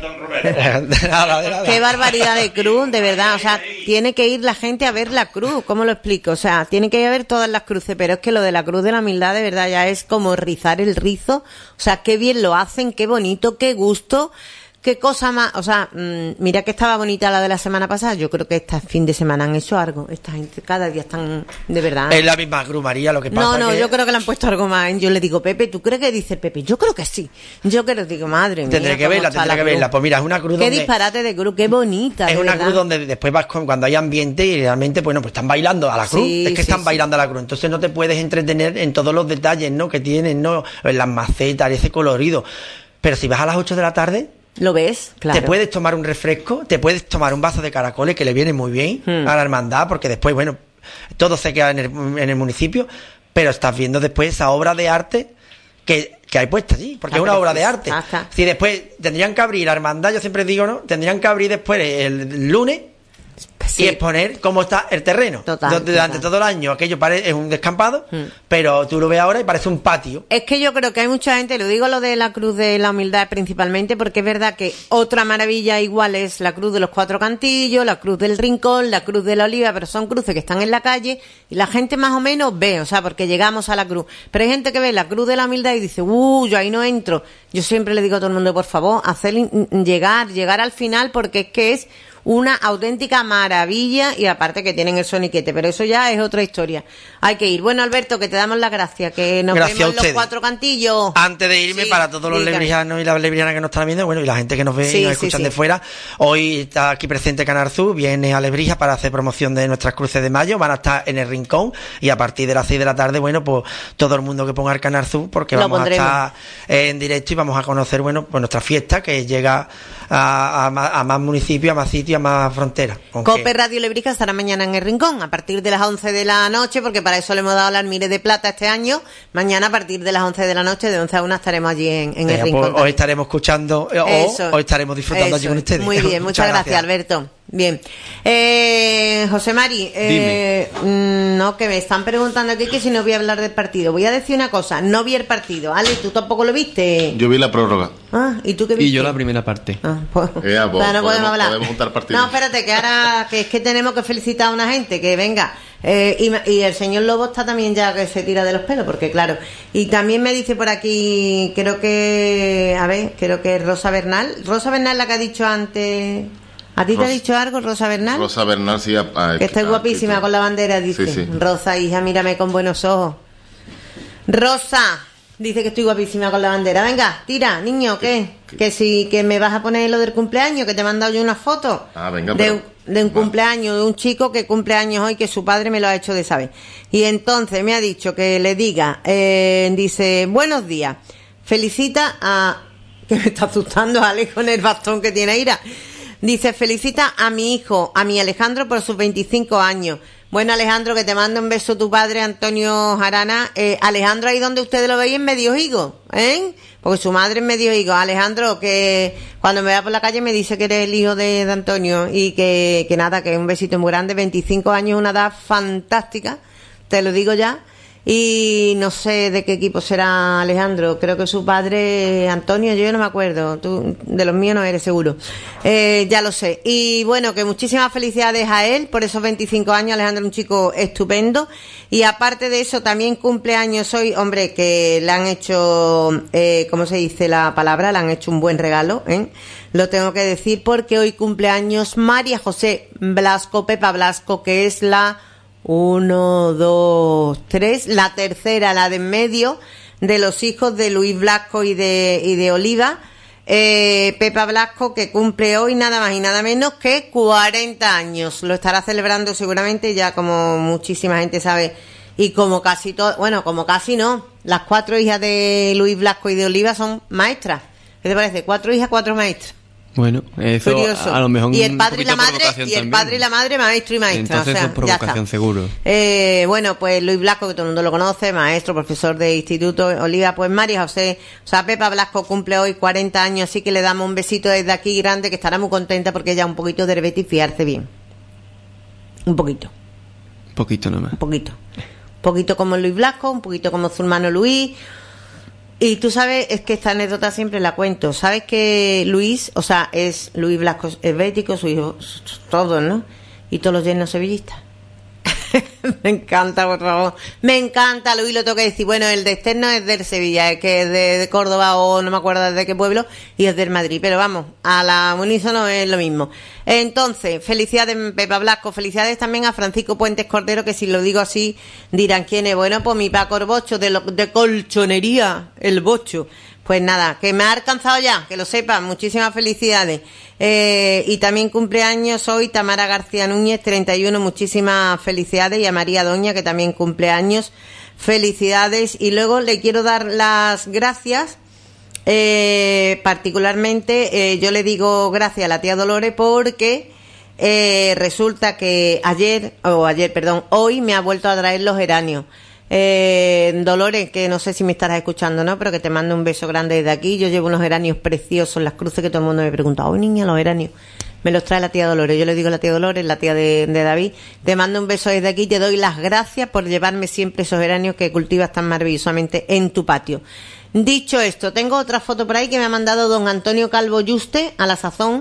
Nada, de nada. Qué barbaridad de cruz, de verdad. O sea, tiene que ir la gente a ver la cruz. ¿Cómo lo explico? O sea, tiene que ir a ver todas las cruces. Pero es que lo de la cruz de la humildad, de verdad, ya es como rizar el rizo. O sea, qué bien lo hacen, qué bonito, qué gusto. Qué cosa más, o sea, mmm, mira que estaba bonita la de la semana pasada. Yo creo que este fin de semana han hecho algo. Esta gente cada día están, de verdad. Es la misma cruz, María, lo que pasa No, no, que yo creo que le han puesto algo más. ¿eh? Yo le digo, Pepe, ¿tú crees que dice Pepe? Yo creo que sí. Yo creo, digo, madre mía. tendré que cómo verla, está tendré la que cruz. verla. Pues mira, es una cruz Qué donde disparate de cruz, qué bonita. es de una verdad. cruz donde después vas con, cuando hay ambiente y realmente, bueno, pues están bailando a la cruz. Sí, es que sí, están sí. bailando a la cruz. Entonces no te puedes entretener en todos los detalles, ¿no? Que tienen, ¿no? En las macetas, ese colorido. Pero si vas a las ocho de la tarde, ¿Lo ves? Claro. te puedes tomar un refresco, te puedes tomar un vaso de caracoles que le viene muy bien Hmm. a la hermandad, porque después, bueno, todo se queda en el, en el municipio, pero estás viendo después esa obra de arte que, que hay puesta allí, porque Ah, es una pero obra sí, de arte. ah, está. Si después tendrían que abrir la hermandad, yo siempre digo, ¿no? Tendrían que abrir después el lunes Sí. y exponer cómo está el terreno. Total, Donde durante total. todo el año aquello pare- es un descampado, Hmm. pero tú lo ves ahora y parece un patio. Es que yo creo que hay mucha gente, lo digo lo de la cruz de la humildad principalmente, porque es verdad que otra maravilla igual es la cruz de los cuatro cantillos, la cruz del rincón, la cruz de la oliva, pero son cruces que están en la calle y la gente más o menos ve, o sea, porque llegamos a la cruz. Pero hay gente que ve la cruz de la humildad y dice, uh, yo ahí no entro. Yo siempre le digo a todo el mundo, por favor, hacer llegar, llegar al final, porque es que es una auténtica maravilla y aparte que tienen el soniquete, pero eso ya es otra historia. Hay que ir. Bueno, Alberto, que te damos las gracias, que nos Gracias a vemos en los ustedes. cuatro cantillos. Antes de irme, Sí, para todos los dígame. lebrijanos y las lebrianas que nos están viendo, bueno, y la gente que nos ve Sí, y nos sí, escuchan sí. de fuera, hoy está aquí presente Canarzú, viene a Lebrija para hacer promoción de nuestras cruces de mayo, van a estar en el rincón y a partir de las seis de la tarde, bueno, pues todo el mundo que ponga el Canarzú, porque Lo vamos pondremos. a estar en directo y vamos a conocer, bueno, pues nuestra fiesta que llega a, a, más, a más municipios, a más sitios, a más fronteras. Con Cope que- Radio Lebrija estará mañana en el Rincón a partir de las once de la noche, porque para eso le hemos dado la almire de plata este año. Mañana a partir de las once de la noche, de once a una estaremos allí en, en el Venga, Rincón. pues, os también. estaremos escuchando eh, Eso. o os estaremos disfrutando allí Eso. con ustedes. Muy bien, muchas, gracias, Alberto. Bien. Eh, José Mari, eh, mm, no, que me están preguntando aquí que si no voy a hablar del partido. Voy a decir una cosa, no vi el partido. Ale, ¿tú tampoco lo viste? Yo vi la prórroga. Ah, ¿y tú qué viste? Y yo la primera parte. Ah, pues, Ya, pues, pero no podemos podemos- hablar. podemos juntar partidos. No, espérate, que ahora que es que tenemos que felicitar a una gente, que venga. Eh, y, me- y el señor Lobo está también ya que se tira de los pelos, porque claro. Y también me dice por aquí, creo que, a ver, creo que Rosa Bernal. Rosa Bernal la que ha dicho antes. ¿A ti te ha Rosa- dicho algo, Rosa Bernal? Rosa Bernal, sí. ah, ah, Que está ah, guapísima sí, con la bandera, dice. Sí, sí. Rosa, hija, mírame con buenos ojos. Rosa, dice que estoy guapísima con la bandera. Venga, tira, niño, ¿qué? ¿Qué? Que si que me vas a poner lo del cumpleaños, que te he mandado yo una foto. Ah, venga, de, pero- un- de un va. cumpleaños, de un chico que cumple años hoy, que su padre me lo ha hecho de saber. Y entonces me ha dicho que le diga, eh, dice, buenos días, felicita a... que me está asustando Ale con el bastón que tiene Ira. Dice, felicita a mi hijo, a mi Alejandro por sus veinticinco años. Bueno, Alejandro, que te manda un beso tu padre, Antonio Jarana. Eh, Alejandro, ahí donde ustedes lo veis, en Medio Higo, ¿eh? Porque su madre es Medio Higo. Alejandro, que cuando me vea por la calle me dice que eres el hijo de, de Antonio y que, que nada, que un besito muy grande. veinticinco años es una edad fantástica, te lo digo ya. Y no sé de qué equipo será Alejandro. Creo que su padre, Antonio, yo no me acuerdo. Tú, de los míos no eres seguro. Eh, ya lo sé. Y bueno, que muchísimas felicidades a él por esos veinticinco años. Alejandro es un chico estupendo. Y aparte de eso, también cumpleaños hoy, hombre, que le han hecho, eh, ¿cómo se dice la palabra? Le han hecho un buen regalo, ¿eh? Lo tengo que decir porque hoy cumpleaños María José Blasco, Pepa Blasco, que es la uno, dos, tres, la tercera, la de en medio, de los hijos de Luis Blasco y de, y de Oliva. Eh, Pepa Blasco, que cumple hoy nada más y nada menos que cuarenta años. Lo estará celebrando seguramente, ya como muchísima gente sabe, y como casi todo, bueno, como casi no, las cuatro hijas de Luis Blasco y de Oliva son maestras. ¿Qué te parece? Cuatro hijas, cuatro maestras. Bueno, eso Curioso. a lo mejor y el un padre y la poquito madre provocación y el también. padre y la madre maestro y maestra. Entonces o sea, eso es provocación, ya está. seguro. Eh, bueno, pues Luis Blasco, que todo el mundo lo conoce, maestro, profesor de instituto. Oliva, pues María José, o sea, Pepa Blasco cumple hoy cuarenta años, así que le damos un besito desde aquí grande, que estará muy contenta porque ella un poquito de Herbeti, fiarse bien. Un poquito. Un poquito nomás. Un poquito. Un poquito como Luis Blasco, un poquito como su hermano Luis. Y tú sabes, es que esta anécdota siempre la cuento. Sabes que Luis, o sea, es Luis Blasco helvético, su hijo, todos, ¿no? Y todos los yernos sevillistas. Me encanta, por favor. Me encanta, Luis, lo tengo que decir. Bueno, el de externo es del Sevilla, es que es de, de Córdoba o no me acuerdo de qué pueblo, y es del Madrid. Pero vamos, a la unísono es lo mismo. Entonces, felicidades, Pepa Blasco. Felicidades también a Francisco Puentes Cordero, que si lo digo así dirán quién es. Bueno, pues mi Paco el Bocho, de, lo, de colchonería, el Bocho. Pues nada, que me ha alcanzado ya, que lo sepan. Muchísimas felicidades. Eh, y también cumpleaños hoy Tamara García Núñez, treinta y uno, muchísimas felicidades. Y a María Doña, que también cumple años, felicidades. Y luego le quiero dar las gracias, eh, particularmente, eh, yo le digo gracias a la tía Dolores porque eh, resulta que ayer, o ayer, perdón, hoy me ha vuelto a traer los geranios. Eh, Dolores, que no sé si me estarás escuchando, ¿no? Pero que te mando un beso grande desde aquí. Yo llevo unos geranios preciosos, las cruces que todo el mundo me pregunta. Oh, niña, los geranios. Me los trae la tía Dolores. Yo le digo a la tía Dolores, la tía de, de David. Te mando un beso desde aquí. Te doy las gracias por llevarme siempre esos geranios que cultivas tan maravillosamente en tu patio. Dicho esto, tengo otra foto por ahí que me ha mandado don Antonio Calvo Yuste, a la sazón.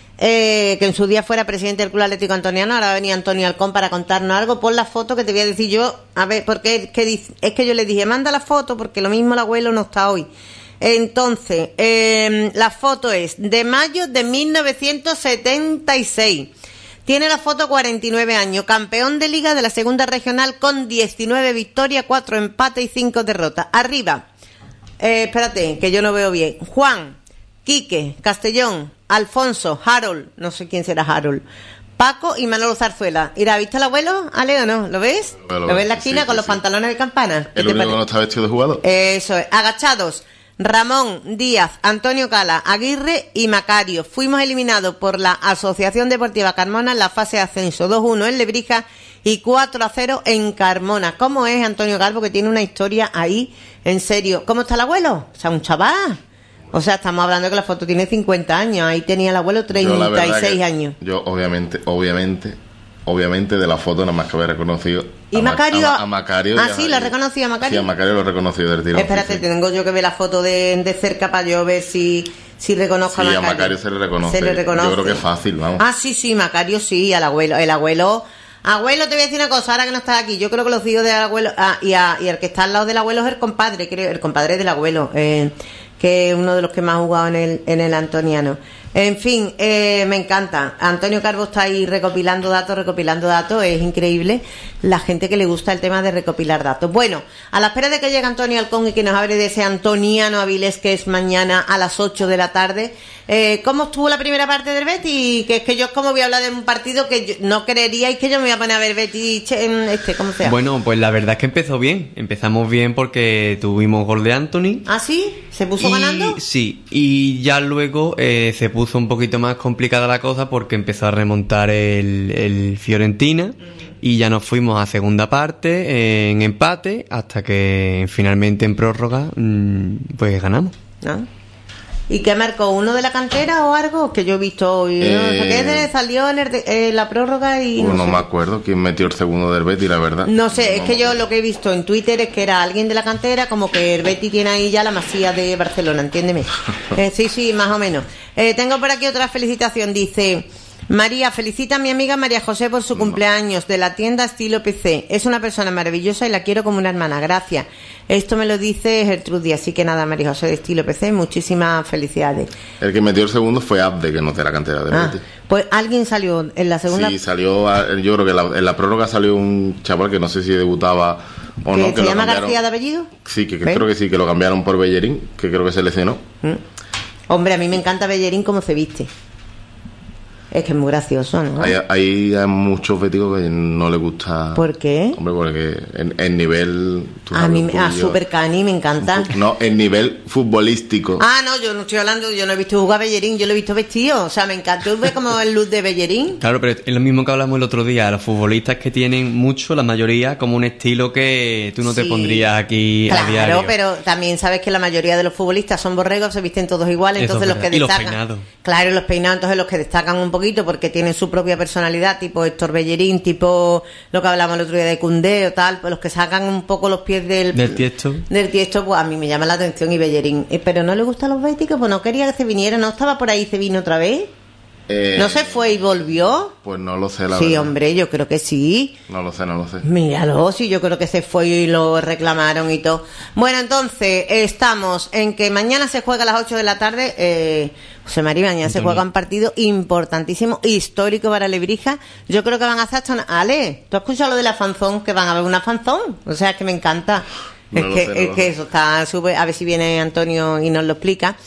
Eh, que en su día fuera presidente del Club Atlético Antoniano. Ahora venía Antonio Alcón para contarnos algo. Pon la foto que te voy a decir yo. A ver, porque es que, dice, es que yo le dije, manda la foto, porque lo mismo el abuelo no está hoy. Entonces, eh, la foto es de mayo de mil novecientos setenta y seis. Tiene la foto cuarenta y nueve años. Campeón de Liga de la Segunda Regional con diecinueve victorias, cuatro empates y cinco derrotas. Arriba, eh, espérate, que yo no veo bien. Juan, Quique, Castellón, Alfonso, Harold, no sé quién será Harold, Paco y Manolo Zarzuela. ¿Y la viste el abuelo, Ale, o no? ¿Lo ves? Lo, ¿Lo ves en la esquina sí, con sí, los sí. pantalones de campana? El único que no está vestido de jugador. Eso es. Agachados, Ramón, Díaz, Antonio Cala, Aguirre y Macario. Fuimos eliminados por la Asociación Deportiva Carmona en la fase de ascenso. dos uno en Lebrija y cuatro a cero en Carmona. ¿Cómo es Antonio Calvo, que tiene una historia ahí? En serio. ¿Cómo está el abuelo? O sea, un chaval. O sea, estamos hablando que la foto tiene cincuenta años. Ahí tenía el abuelo treinta y seis años. Yo, obviamente, obviamente, obviamente de la foto nada más que haber reconocido ¿Y a, Ma- Macario? a, a Macario. Ah, y a- sí, lo reconocido a Macario. Sí, a Macario lo he reconocido del tirón. Espérate, sí, sí. tengo yo que ver la foto de, de cerca para yo ver si, si reconozco Sí, a a Macario. Macario se le reconoce. Se le reconoce. Yo creo que es fácil, vamos. Ah, sí, sí, Macario sí, al abuelo. El abuelo... Abuelo, te voy a decir una cosa, ahora que no estás aquí. Yo creo que los hijos del abuelo... Ah, y, a, y el que está al lado del abuelo es el compadre, creo. El compadre del abuelo. Eh, que es uno de los que más ha jugado en el, en el Antoniano. En fin, eh, me encanta. Antonio Calvo está ahí recopilando datos, recopilando datos. Es increíble la gente que le gusta el tema de recopilar datos. Bueno, a la espera de que llegue Antonio Alcón y que nos hable de ese Antoniano Avilés, que es mañana a las ocho de la tarde. Eh, ¿Cómo estuvo la primera parte del Betis? Que es que yo como voy a hablar de un partido que yo, no creeríais que yo me voy a poner a ver Betis, che, en este, ¿cómo sea? Bueno, pues la verdad es que empezó bien. Empezamos bien porque tuvimos gol de Anthony. ¿Ah, sí? ¿Se puso Y- ganando? Sí, y ya luego eh, se puso un poquito más complicada la cosa porque empezó a remontar el, el Fiorentina y ya nos fuimos a segunda parte eh, en empate hasta que finalmente en prórroga mmm, pues ganamos. ¿No? ¿Y qué marcó? ¿Uno de la cantera o algo? Que yo he visto hoy. ¿no? Eh, O sea, que de- salió en el de- eh, la prórroga y... Pues no no sé. me acuerdo quién metió el segundo del Betis, la verdad. No sé, es No que me yo acuerdo. lo que he visto en Twitter es que era alguien de la cantera, como que el Betis tiene ahí ya la Masía de Barcelona, entiéndeme. Eh, sí, sí, más o menos. Eh, tengo por aquí otra felicitación, dice... María, felicita a mi amiga María José por su cumpleaños de la tienda Estilo P C. Es una persona maravillosa y la quiero como una hermana. Gracias. Esto me lo dice Gertrudis, así que nada, María José de Estilo P C, muchísimas felicidades. El que metió el segundo fue Abde, que no es de la cantera del Ah, Betis. pues alguien salió en la segunda... Sí, salió, a- yo creo que la- en la prórroga salió un chaval que no sé si debutaba o ¿Que no. se que lo llama cambiaron. García de apellido? Sí, que, que ¿Ves? creo que sí, que lo cambiaron por Bellerín, que creo que se lesionó. Mm. Hombre, a mí me encanta Bellerín como se viste. Es que es muy gracioso, ¿no? Hay, hay, hay muchos béticos que no les gusta. ¿Por qué? Hombre, porque el, el nivel... A mí, a Super Cani me encanta. No, el nivel futbolístico. Ah, no, yo no estoy hablando, yo no he visto jugar a Bellerín, yo lo he visto vestido. O sea, me encanta. ¿Tú ves como el look de Bellerín? Claro, pero es lo mismo que hablamos el otro día. Los futbolistas que tienen mucho, la mayoría, como un estilo que tú no te Sí. pondrías aquí Claro, a diario. pero también sabes que la mayoría de los futbolistas son borregos, se visten todos iguales, Eso entonces es los que verdad. Y los destacan. peinados. Claro, los peinados, entonces los que destacan un poquito porque tienen su propia personalidad, tipo Héctor Bellerín, tipo lo que hablamos el otro día de Koundé o tal, pues los que sacan un poco los pies del, Del Tiesto. del Tiesto, pues a mí me llama la atención y Bellerín. Eh, Pero no le gustan los béticos, pues no quería que se viniera, no estaba por ahí y se vino otra vez. Eh, ¿No se fue y volvió? Pues no lo sé, la Sí, verdad. hombre, yo creo que sí. No lo sé, no lo sé. Míralo, sí, yo creo que se fue y lo reclamaron y todo. Bueno, entonces, eh, estamos en que mañana se juega a las ocho de la tarde. Eh, José María, mañana se Antonio. juega un partido importantísimo, histórico para Lebrija. Yo creo que van a hacer hasta una... Ale, ¿tú has escuchado lo de la fanzón? Que van a ver una fanzón. O sea, es que me encanta. No es lo que, sé, no es lo que sé. eso está súper... A ver si viene Antonio y nos lo explica.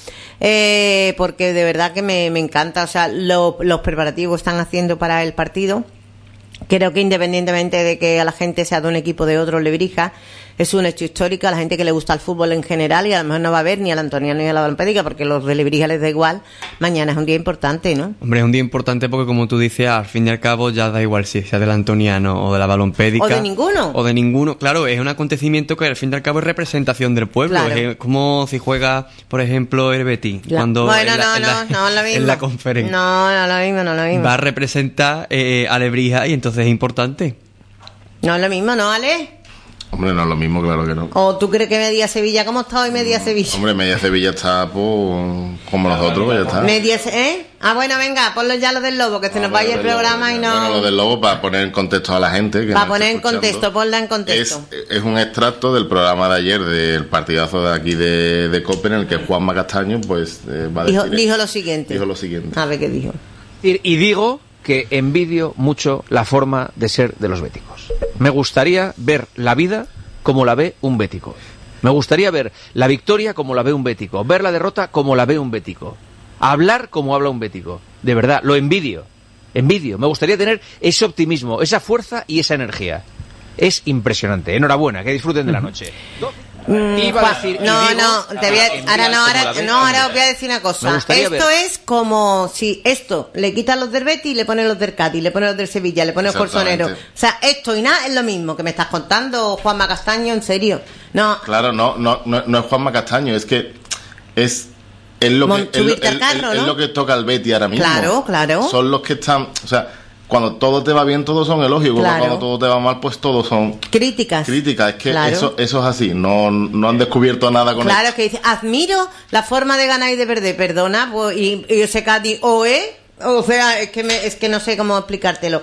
Eh, porque de verdad que me, me encanta. O sea, lo- los preparativos que están haciendo para el partido. Creo que independientemente de que a la gente sea de un equipo o de otro, Lebrija es un hecho histórico a la gente que le gusta el fútbol en general, y a lo mejor no va a ver ni al Antoniano ni a la Balompédica porque los de Lebrija les da igual. Mañana es un día importante, ¿no? Hombre, es un día importante porque, como tú dices, al fin y al cabo ya da igual si sea del Antoniano o de la Balompédica. O de ninguno. O de ninguno. Claro, es un acontecimiento que al fin y al cabo es representación del pueblo. Claro. Es como si juega, por ejemplo, el Betis. La- Cuando bueno, en la, no, en la- no, no, lo mismo. en la conferencia. No, no lo mismo, no lo mismo. Va a representar eh, a Lebrija y entonces es importante. No es lo mismo, ¿no, Ale? Hombre, no es lo mismo, claro que no. ¿O tú crees que media Sevilla, cómo está hoy media Sevilla? Hombre, media Sevilla está pues, como nosotros, pues ya está. Media, Se- ¿eh? Ah, bueno, venga, ponlo ya lo del Lobo, que se nos vaya el Lo del programa Lobo, y no... Bueno, lo del Lobo, para poner en contexto a la gente. que Para nos poner está en contexto, escuchando, ponla en contexto. Es, es un extracto del programa de ayer, del partidazo de aquí de, de COPE, en el que Juanma Castaño pues eh, va a Dijo, decir... dijo lo siguiente. Dijo lo siguiente. A ver qué dijo. Y y digo que envidio mucho la forma de ser de los béticos. Me gustaría ver la vida como la ve un bético. Me gustaría ver la victoria como la ve un bético. Ver la derrota como la ve un bético. Hablar como habla un bético. De verdad, lo envidio. Envidio. Me gustaría tener ese optimismo, esa fuerza y esa energía. Es impresionante. Enhorabuena, que disfruten de la noche. Mm, Iba a Juan, decir, y no, digo, no, te voy a- envidia ahora no, como ahora, la ve no, un ahora os voy a bético. decir una Me cosa. gustaría Esto ver. es como si esto le quitas los del Betis y le pones los del Cádiz, le pones los del Sevilla, le pones los Exactamente. colchoneros. O sea, esto y nada es lo mismo que me estás contando, Juanma Castaño, en serio. No, Claro, no, no, no, no es Juanma Castaño, es que es... Es lo, Mon- que, es, lo- subirte al es- carro, es ¿no? lo que toca al Betty ahora mismo. Claro, claro. Son los que están... O sea, cuando todo te va bien, todos son elogios. Igual Claro. Cuando todo te va mal, pues todos son críticas. críticas. Es que Claro. eso, eso es así. No, no han descubierto nada con Claro, esto. que dice, admiro la forma de ganar y de perder, perdona, pues, y, y ese Cádiz o E, o sea, es que, me- es que no sé cómo explicártelo.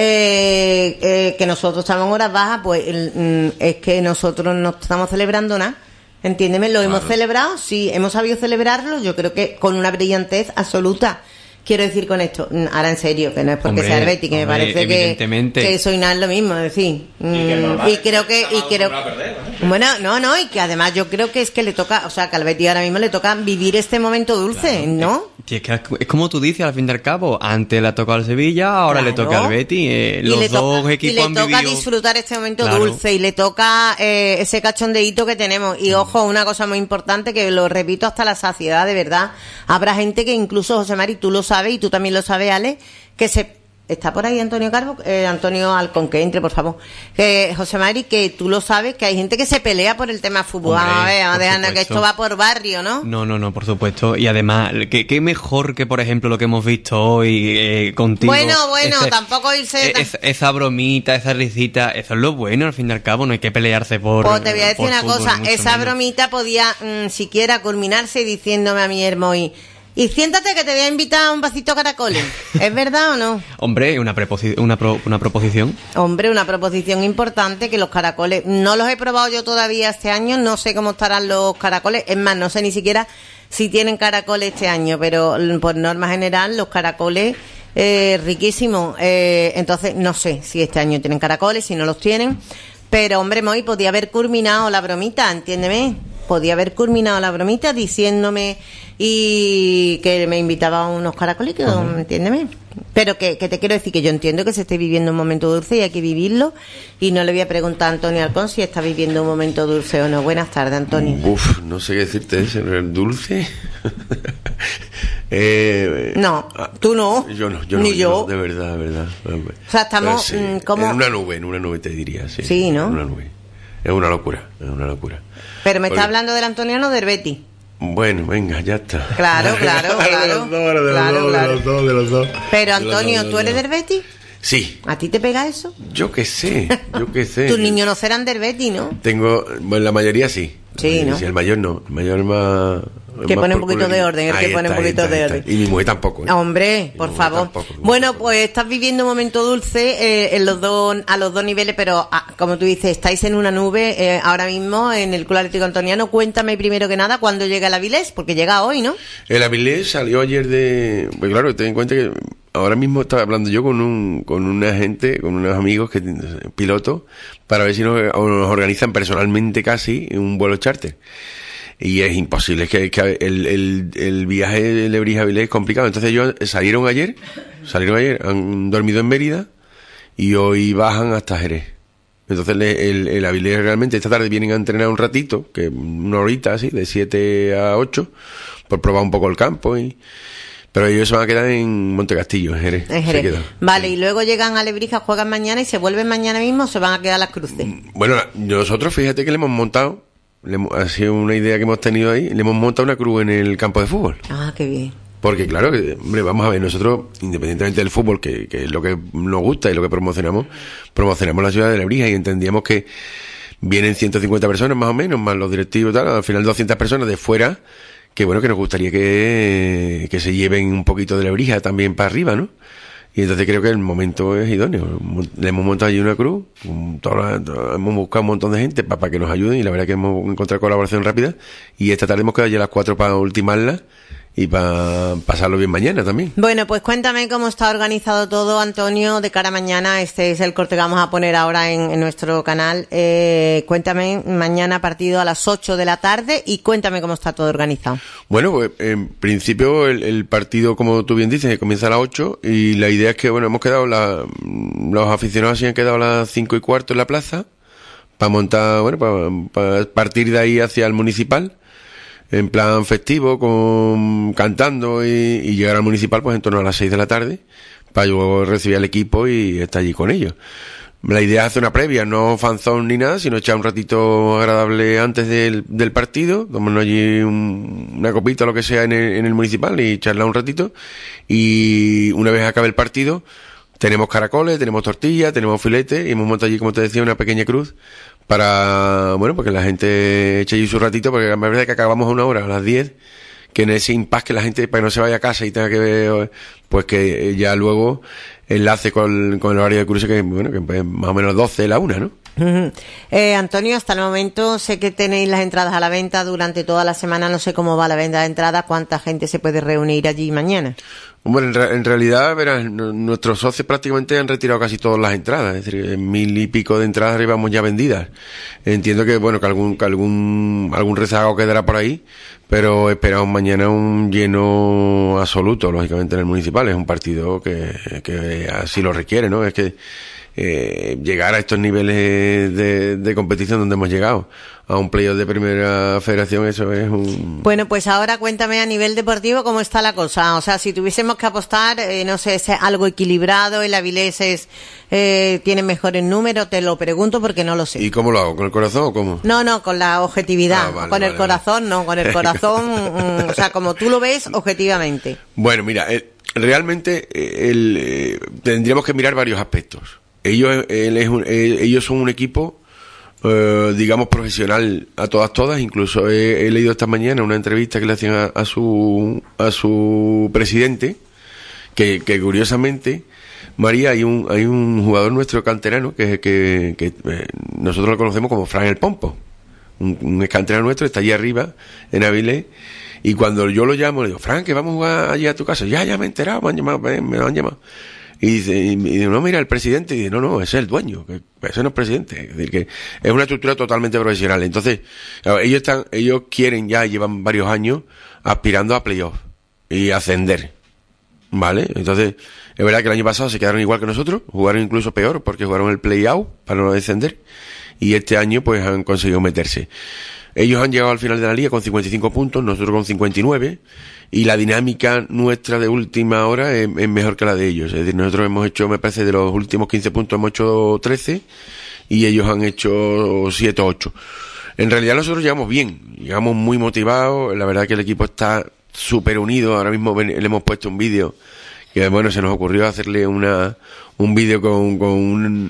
Eh, eh, que nosotros estamos en horas bajas, pues el- mm, es que nosotros no estamos celebrando nada. Entiéndeme, lo hemos celebrado, sí, hemos sabido celebrarlo, yo creo que con una brillantez absoluta. Quiero decir con esto, mm, ahora en serio, que no es porque Hombre, sea el Betis, que me hombre, parece que, evidentemente. que soy nada es lo mismo, es decir, mm, y, creo que, y creo, bueno, no, no, y que además yo creo que es que le toca, o sea, que al Betis ahora mismo le toca vivir este momento dulce, ¿no? Sí, es, que es como tú dices, al fin y al cabo, antes le ha tocado al Sevilla, ahora le Claro. toca al Betis. eh, Y los le dos toca, equipos y le han toca vivido... disfrutar este momento Claro. dulce y le toca eh, ese cachondeíto que tenemos. Y ojo, una cosa muy importante que lo repito hasta la saciedad, de verdad. Habrá gente que incluso, José Mari, tú lo sabes y tú también lo sabes, Ale, que se... ¿Está por ahí Antonio Carbo? Eh, Antonio Alcón, que entre, por favor. Que, José Mari, que tú lo sabes, que hay gente que se pelea por el tema fútbol. Hombre, Vamos a ver, vamos a por dejarnos que supuesto. esto va por barrio, ¿no? No, no, no, por supuesto. Y además, ¿qué, qué mejor que, por ejemplo, lo que hemos visto hoy eh, contigo? Bueno, bueno, tampoco irse eh, tan- esa, esa bromita, esa risita, eso es lo bueno, al fin y al cabo, no hay que pelearse por... Pues te voy a decir por una fútbol, cosa, mucho esa menos. bromita podía mm, siquiera culminarse diciéndome a mi Hermoy, y siéntate que te voy a invitar a un vasito de caracoles. ¿Es verdad o no? Hombre, una, preposi- una, pro- una proposición. Hombre, una proposición importante que los caracoles, no los he probado yo todavía este año, no sé cómo estarán los caracoles, es más, no sé ni siquiera si tienen caracoles este año, pero mm, por norma general los caracoles eh, riquísimos, eh, entonces no sé si este año tienen caracoles, si no los tienen, pero hombre, Moy, podía haber culminado la bromita, entiéndeme. podía haber culminado la bromita diciéndome y que me invitaba a unos caracolitos, uh-huh. entiéndeme. Pero que, que te quiero decir que yo entiendo que se esté viviendo un momento dulce y hay que vivirlo, y no le voy a preguntar a Antonio Alcón si está viviendo un momento dulce o no. Buenas tardes, Antonio. Uf, no sé qué decirte, ¿es dulce? eh, no, tú no. Yo no, yo ni no, yo. yo. De verdad, de verdad. O sea, estamos sí, como... en una nube, en una nube te diría, sí. Sí, ¿no? En una nube. Es una locura, es una locura. Pero me está Oye, hablando del Antoniano del Betis. Bueno, venga, ya está. Claro, claro, claro. de los dos, de claro, los dos, claro. de los dos, de los dos. Pero De los Antonio, dos, ¿tú eres del Betis? Sí. ¿A ti te pega eso? Yo qué sé, yo qué sé. Tus niños no serán del Betis, ¿no? Tengo, bueno, la mayoría sí. Sí, ¿no? Sí, el mayor no, el mayor más... Que más pone un por poquito culo. de orden, el Ahí que pone un está, ahí poquito está, de ahí orden. está. Y mi mujer tampoco. ¿eh? Hombre, Mi por mujer favor. tampoco, mi mujer Bueno, tampoco. pues estás viviendo un momento dulce eh, en los dos, a los dos niveles, pero ah, como tú dices, estáis en una nube eh, ahora mismo en el Club Atlético Antoniano. Cuéntame primero que nada cuándo llega el Avilés, porque llega hoy, ¿no? El Avilés salió ayer de... Pues claro, ten en cuenta que ahora mismo estaba hablando yo con un con una gente, con unos amigos que pilotos, para ver si nos, nos organizan personalmente casi un vuelo charter. Y es imposible, es que, que el, el, el viaje de Lebrija-Avilés es complicado. Entonces ellos salieron ayer, salieron ayer, han dormido en Mérida y hoy bajan hasta Jerez. Entonces el, el Avilés realmente esta tarde vienen a entrenar un ratito, que una horita así, de siete a ocho, por probar un poco el campo y... Pero ellos se van a quedar en Montecastillo, en Jerez. En Jerez. Vale, y luego llegan a Lebrija, juegan mañana y se vuelven mañana mismo o se van a quedar a Las Cruces. Bueno, nosotros fíjate que le hemos montado, le hemos, ha sido una idea que hemos tenido ahí, le hemos montado una cruz en el campo de fútbol. Ah, qué bien. Porque claro, que, hombre, vamos a ver, nosotros, independientemente del fútbol, que, que es lo que nos gusta y lo que promocionamos, promocionamos la ciudad de Lebrija y entendíamos que vienen ciento cincuenta personas más o menos, más los directivos y tal, al final doscientas personas de fuera, que bueno, que nos gustaría que, que se lleven un poquito de Lebrija también para arriba, ¿no? Y entonces creo que el momento es idóneo. Le hemos montado allí una cruz, un, toda, toda, hemos buscado un montón de gente para, para que nos ayuden y la verdad que hemos encontrado colaboración rápida y esta tarde hemos quedado ya a las cuatro para ultimarla y para pasarlo bien mañana también. Bueno, pues cuéntame cómo está organizado todo, Antonio, de cara a mañana. Este es el corte que vamos a poner ahora en, en nuestro canal. Eh, cuéntame, mañana partido a las ocho de la tarde y cuéntame cómo está todo organizado. Bueno, pues en principio el, el partido, como tú bien dices, comienza a las ocho y la idea es que, bueno, hemos quedado, la, los aficionados sí han quedado a las cinco y cuarto en la plaza para montar, bueno, para, para partir de ahí hacia el municipal. En plan festivo, con cantando y, y llegar al municipal pues en torno a las seis de la tarde para yo recibir al equipo y estar allí con ellos. La idea es hacer una previa, no fanzone ni nada, sino echar un ratito agradable antes del, del partido, tomarnos allí un, una copita o lo que sea en el, en el municipal y charlar un ratito y una vez acabe el partido tenemos caracoles, tenemos tortillas, tenemos filetes y hemos montado allí, como te decía, una pequeña cruz para, bueno, porque la gente eche allí su ratito, porque la verdad es que acabamos a una hora, a las diez, que en ese impasse que la gente, para que no se vaya a casa y tenga que ver, pues que ya luego enlace con, con el horario de cruce, que bueno, que pues más o menos doce, la una, ¿no? Uh-huh. Eh, Antonio, hasta el momento sé que tenéis las entradas a la venta durante toda la semana, no sé cómo va la venta de entradas, cuánta gente se puede reunir allí mañana. Bueno, en, re- en realidad, verás, n- nuestros socios prácticamente han retirado casi todas las entradas, es decir, mil y pico de entradas llevamos ya vendidas. Entiendo que, bueno, que algún, que algún, algún rezago quedará por ahí, pero esperamos mañana un lleno absoluto, lógicamente, en el municipal. Es un partido que, que así lo requiere, ¿no? Es que, eh, llegar a estos niveles de, de competición donde hemos llegado, a un playoff de primera federación, eso es un... Bueno, pues ahora cuéntame a nivel deportivo cómo está la cosa. O sea, si tuviésemos que apostar, eh, no sé, es algo equilibrado, el Avilés es, eh, tiene mejores números, te lo pregunto porque no lo sé. ¿Y cómo lo hago? ¿Con el corazón o cómo? No, no, con la objetividad. Ah, vale, con el vale, corazón, vale. no, con el corazón, mm, o sea, como tú lo ves, objetivamente. Bueno, mira, eh, realmente eh, el, eh, tendríamos que mirar varios aspectos. Ellos, él es un, eh, ellos son un equipo, eh, digamos, profesional a todas, todas. Incluso he, he leído esta mañana una entrevista que le hacían a, a su a su presidente, que, que curiosamente, María, hay un hay un jugador nuestro canterano que que, que eh, nosotros lo conocemos como Fran el Pompo, un, un canterano nuestro, está allí arriba en Avilés. Y cuando yo lo llamo, le digo, Fran, que vamos a jugar allí a tu casa. Ya, ya me he enterado, me han llamado, me, me han llamado. Y dice, y dice, no, mira, el presidente, y dice, no, no, ese es el dueño, que ese no es presidente. Es decir, que es una estructura totalmente profesional. Entonces, claro, ellos están, ellos quieren ya, llevan varios años aspirando a playoff y ascender. ¿Vale? Entonces, es verdad que el año pasado se quedaron igual que nosotros, jugaron incluso peor porque jugaron el play-out para no descender. Y este año, pues, han conseguido meterse. Ellos han llegado al final de la liga con cincuenta y cinco puntos, nosotros con cincuenta y nueve, y la dinámica nuestra de última hora es, es mejor que la de ellos. Es decir, nosotros hemos hecho, me parece, de los últimos quince puntos hemos hecho trece, y ellos han hecho siete o ocho. En realidad nosotros llegamos bien, llegamos muy motivados, la verdad que el equipo está súper unido. Ahora mismo ven, le hemos puesto un vídeo que, bueno, se nos ocurrió hacerle una un vídeo con, con un,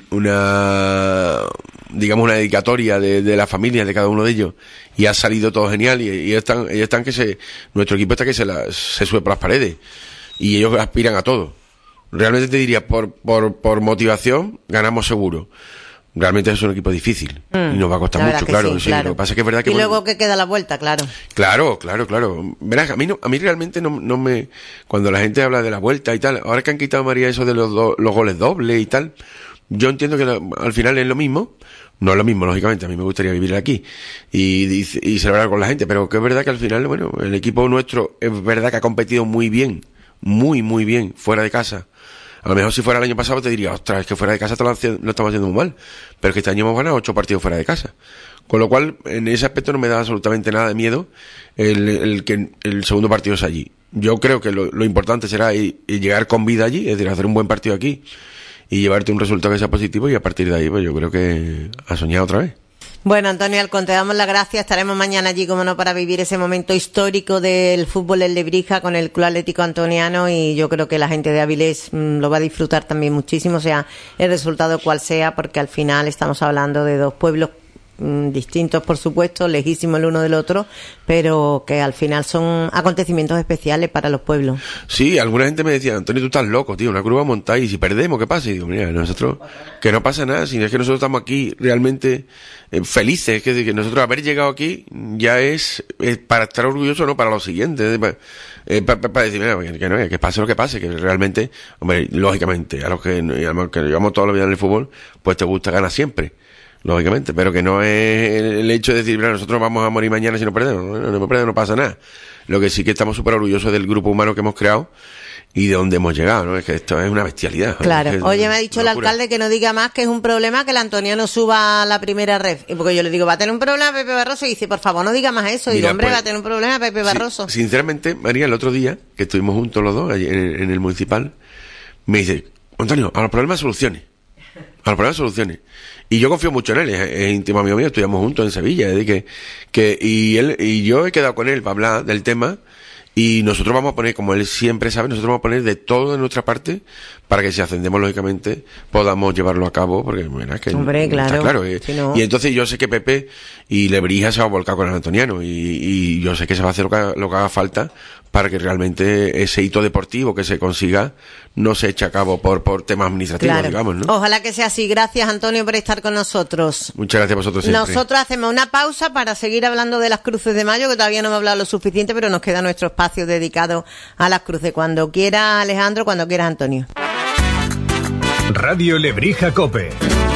una, digamos, una dedicatoria de, de la familia de cada uno de ellos, y ha salido todo genial, y, y están, ellos están que se, nuestro equipo está que se, la, se sube por las paredes, y ellos aspiran a todo. Realmente te diría, por, por, por motivación, ganamos seguro. Realmente es un equipo difícil, mm, y nos va a costar mucho, claro, sí, sí, claro. Lo que pasa es que es verdad que... Y bueno, luego que queda la vuelta, claro. Claro, claro, claro. Verás, a mí no, a mí realmente no, no me... Cuando la gente habla de la vuelta y tal, ahora que han quitado, María, eso de los, do, los goles dobles y tal, yo entiendo que la, al final es lo mismo. No es lo mismo, lógicamente, a mí me gustaría vivir aquí y, y, y celebrar con la gente, pero que es verdad que al final, bueno, el equipo nuestro es verdad que ha competido muy bien, muy, muy bien, fuera de casa. A lo mejor si fuera el año pasado te diría, ostras, es que fuera de casa te lo, hace, lo estamos haciendo muy mal. Pero es que este año hemos ganado ocho partidos fuera de casa. Con lo cual, en ese aspecto no me da absolutamente nada de miedo el, el que el segundo partido es allí. Yo creo que lo, lo importante será ir, ir llegar con vida allí, es decir, hacer un buen partido aquí y llevarte un resultado que sea positivo, y a partir de ahí, pues yo creo que a soñar otra vez. Bueno, Antonio Alcón, te damos las gracias. Estaremos mañana allí, como no, para vivir ese momento histórico del fútbol en Lebrija con el Club Atlético Antoniano, y yo creo que la gente de Avilés mmm, lo va a disfrutar también muchísimo, sea el resultado cual sea, porque al final estamos hablando de dos pueblos mmm, distintos, por supuesto, lejísimos el uno del otro, pero que al final son acontecimientos especiales para los pueblos. Sí, alguna gente me decía, Antonio, tú estás loco, tío, una curva montada, y si perdemos, ¿qué pasa? Y digo, mira, nosotros, que no pasa nada, sino es que nosotros estamos aquí realmente eh, felices, que, que nosotros haber llegado aquí ya es, es para estar orgullosos, no para lo siguiente, para, eh, para, para decir, mira, que, que no, que pase lo que pase, que realmente, hombre, lógicamente, a los que, a los que llevamos toda la vida en el fútbol, pues te gusta ganar siempre. Lógicamente, pero que no es el hecho de decir, mira, nosotros vamos a morir mañana si no perdemos, no, no, no perdemos, no pasa nada. Lo que sí que estamos súper orgullosos del grupo humano que hemos creado y de dónde hemos llegado, ¿no? Es que esto es una bestialidad. Claro. Es, Oye, me ha dicho el locura. alcalde que no diga más, que es un problema que el Antoniano suba a la primera red. Y porque yo le digo, va a tener un problema Pepe Barroso, y dice, por favor, no diga más eso. Y digo, hombre, pues, va a tener un problema Pepe Barroso. Sí, sinceramente, María, el otro día, que estuvimos juntos los dos allí en, en el municipal, me dice, Antonio, a los problemas soluciones. A los problemas soluciones. Y yo confío mucho en él, es, es íntimo amigo mío, estudiamos juntos en Sevilla, es decir, que, que, y él, y yo he quedado con él para hablar del tema, y nosotros vamos a poner, como él siempre sabe, nosotros vamos a poner de todo de nuestra parte para que si ascendemos, lógicamente, podamos llevarlo a cabo, porque, bueno, es que hombre, claro, está claro. Eh. Si no... Y entonces yo sé que Pepe y Lebrija se va a volcar con el Antoniano, y, y yo sé que se va a hacer lo que, lo que haga falta para que realmente ese hito deportivo que se consiga no se eche a cabo por, por temas administrativos, claro, digamos, ¿no? Ojalá que sea así. Gracias, Antonio, por estar con nosotros. Muchas gracias a vosotros siempre. Nosotros hacemos una pausa para seguir hablando de las Cruces de Mayo, que todavía no hemos hablado lo suficiente, pero nos queda nuestro espacio dedicado a las Cruces. Cuando quiera, Alejandro, cuando quiera, Antonio. Radio Lebrija Cope.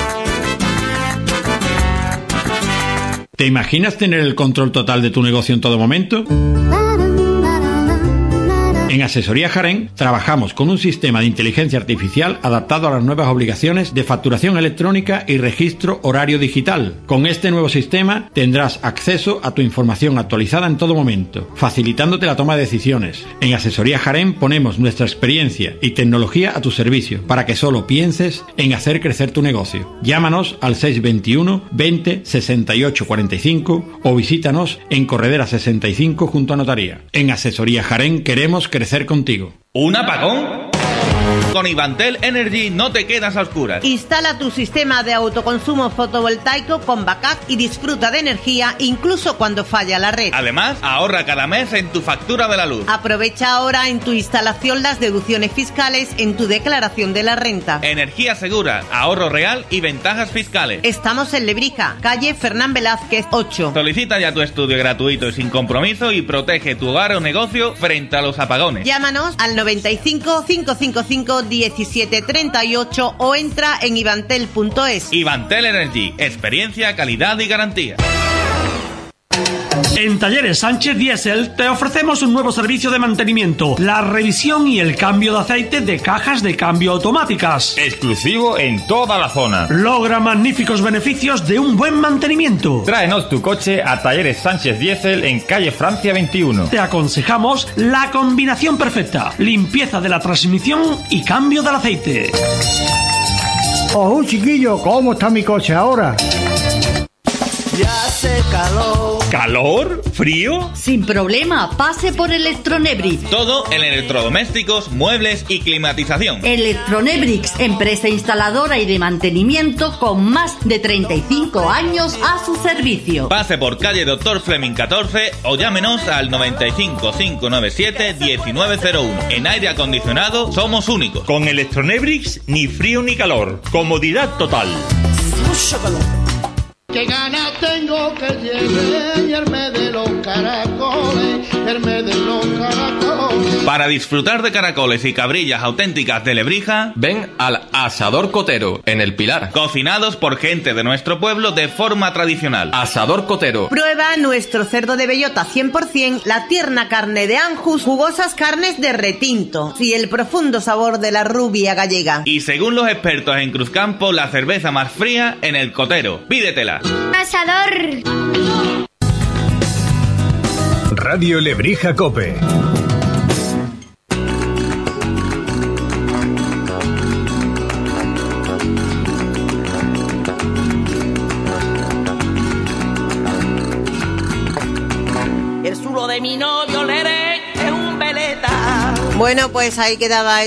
¿Te imaginas tener el control total de tu negocio en todo momento? En Asesoría Jaén trabajamos con un sistema de inteligencia artificial adaptado a las nuevas obligaciones de facturación electrónica y registro horario digital. Con este nuevo sistema tendrás acceso a tu información actualizada en todo momento, facilitándote la toma de decisiones. En Asesoría Jaén ponemos nuestra experiencia y tecnología a tu servicio para que solo pienses en hacer crecer tu negocio. Llámanos al seis veintiuno veinte sesenta y ocho cuarenta y cinco o visítanos en Corredera sesenta y cinco junto a Notaría. En Asesoría Jaén queremos crecer contigo. ¿Un apagón? Con Ivantel Energy no te quedas a oscuras. Instala tu sistema de autoconsumo fotovoltaico con backup y disfruta de energía incluso cuando falla la red. Además, ahorra cada mes en tu factura de la luz. Aprovecha ahora en tu instalación las deducciones fiscales en tu declaración de la renta. Energía segura, ahorro real y ventajas fiscales. Estamos en Lebrija, calle Fernán Velázquez ocho. Solicita ya tu estudio gratuito y sin compromiso y protege tu hogar o negocio frente a los apagones. Llámanos al noventa y cinco cinco cinco cinco cinco diecisiete treinta y ocho o entra en ivantel punto es. Ivantel Energy, experiencia, calidad y garantía. En Talleres Sánchez Diesel te ofrecemos un nuevo servicio de mantenimiento, la revisión y el cambio de aceite de cajas de cambio automáticas. Exclusivo en toda la zona. Logra magníficos beneficios de un buen mantenimiento. Tráenos tu coche a Talleres Sánchez Diesel en calle Francia veintiuno. Te aconsejamos la combinación perfecta, limpieza de la transmisión y cambio del aceite. Ojo, chiquillo, ¿cómo está mi coche ahora? Ya hace calor. ¿Calor? ¿Frío? Sin problema, pase por Electronebrix. Todo en electrodomésticos, muebles y climatización. Electronebrix, empresa instaladora y de mantenimiento con más de treinta y cinco años a su servicio. Pase por calle Doctor Fleming catorce o llámenos al noventa y cinco, cinco noventa y siete, diecinueve cero uno. En aire acondicionado somos únicos. Con Electronebrix ni frío ni calor. Comodidad total. Qué ganas tengo que llevarme de los caracoles, verme de los caracoles. Para disfrutar de caracoles y cabrillas auténticas de Lebrija, ven al Asador Cotero, en El Pilar. Cocinados por gente de nuestro pueblo de forma tradicional. Asador Cotero. Prueba nuestro cerdo de bellota cien por ciento, la tierna carne de Anjus, jugosas carnes de retinto y el profundo sabor de la rubia gallega. Y según los expertos en Cruzcampo, la cerveza más fría en el Cotero. Pídetela. Asador. Radio Lebrija Cope. El zulo de mi novio Lere es un veleta. Bueno, pues ahí quedaba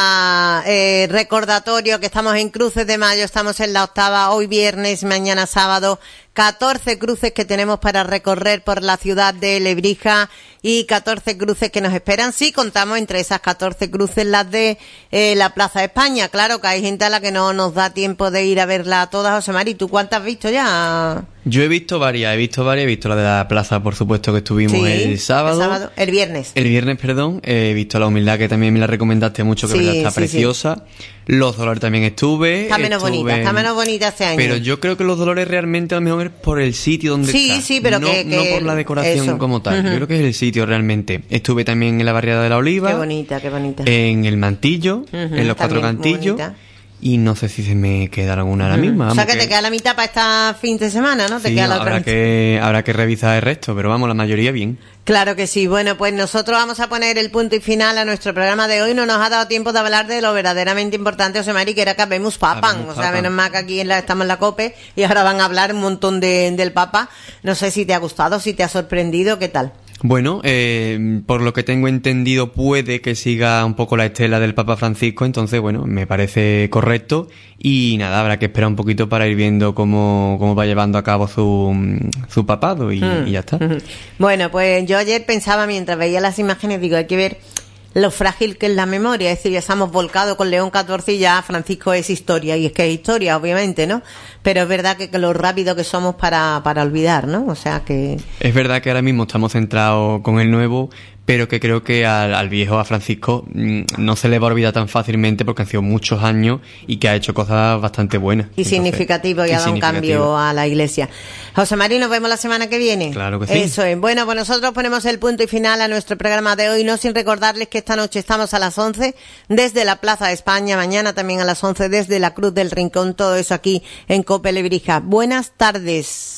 esa eh, recordatorio que estamos en Cruces de Mayo, estamos en la octava, hoy viernes, mañana sábado, catorce cruces que tenemos para recorrer por la ciudad de Lebrija y catorce cruces que nos esperan. Sí, contamos entre esas catorce cruces las de eh, la Plaza de España. Claro que hay gente a la que no nos da tiempo de ir a verla todas. José Mari, ¿tú cuántas has visto ya? Yo he visto varias, he visto varias, he visto la de la plaza, por supuesto, que estuvimos Sí, el sábado. El sábado, el viernes. El viernes, perdón. He visto la humildad, que también me la recomendaste mucho, que Sí, verdad está sí, preciosa. Los dolores también estuve. Está menos estuve- bonita, está menos bonita este año. Pero yo creo que los dolores realmente a lo mejor es por el sitio donde Sí, está. sí, pero no, que- no que por la decoración eso. como tal. Ujú. Yo creo que es el sitio realmente. Estuve también en la barriada de la Oliva. Qué bonita, qué bonita. En el Mantillo, Ujú, en los cuatro también muy cantillos. bonita. Y no sé si se me queda alguna ahora misma. O sea vamos, que, que- te queda la mitad para esta fin de semana, ¿no? Te sí, queda la otra habrá mitad. que, habrá que revisar el resto, pero vamos, la mayoría bien. Claro que sí. Bueno, pues nosotros vamos a poner el punto y final a nuestro programa de hoy. No nos ha dado tiempo de hablar de lo verdaderamente importante, José Mari, que era que habemos papan. Habemos O sea, papan. menos mal que aquí en la, estamos en la COPE y ahora van a hablar un montón de, del Papa. No sé si te ha gustado, si te ha sorprendido, ¿qué tal? Bueno, eh, por lo que tengo entendido puede que siga un poco la estela del Papa Francisco, entonces bueno, me parece correcto y nada, habrá que esperar un poquito para ir viendo cómo, cómo va llevando a cabo su, su papado y, Mm. y ya está. Bueno, pues yo ayer pensaba, mientras veía las imágenes, digo, hay que ver lo frágil que es la memoria. Es decir, ya estamos volcados con León catorce y ya Francisco es historia, y es que es historia, obviamente, ¿no? Pero es verdad que, que lo rápido que somos para, para olvidar, ¿no? O sea que... Es verdad que ahora mismo estamos centrados con el nuevo, pero que creo que al, al viejo, a Francisco, mm, no se le va a olvidar tan fácilmente porque han sido muchos años y que ha hecho cosas bastante buenas. Y significativo, y y ha dado un significativo. cambio a la iglesia. José María, nos vemos la semana que viene. Claro que sí. Eso es. Bueno, pues nosotros ponemos el punto y final a nuestro programa de hoy, no sin recordarles que esta noche estamos a las once desde la Plaza de España, mañana también a las once desde la Cruz del Rincón, todo eso aquí en Cope Lebrija. Buenas tardes.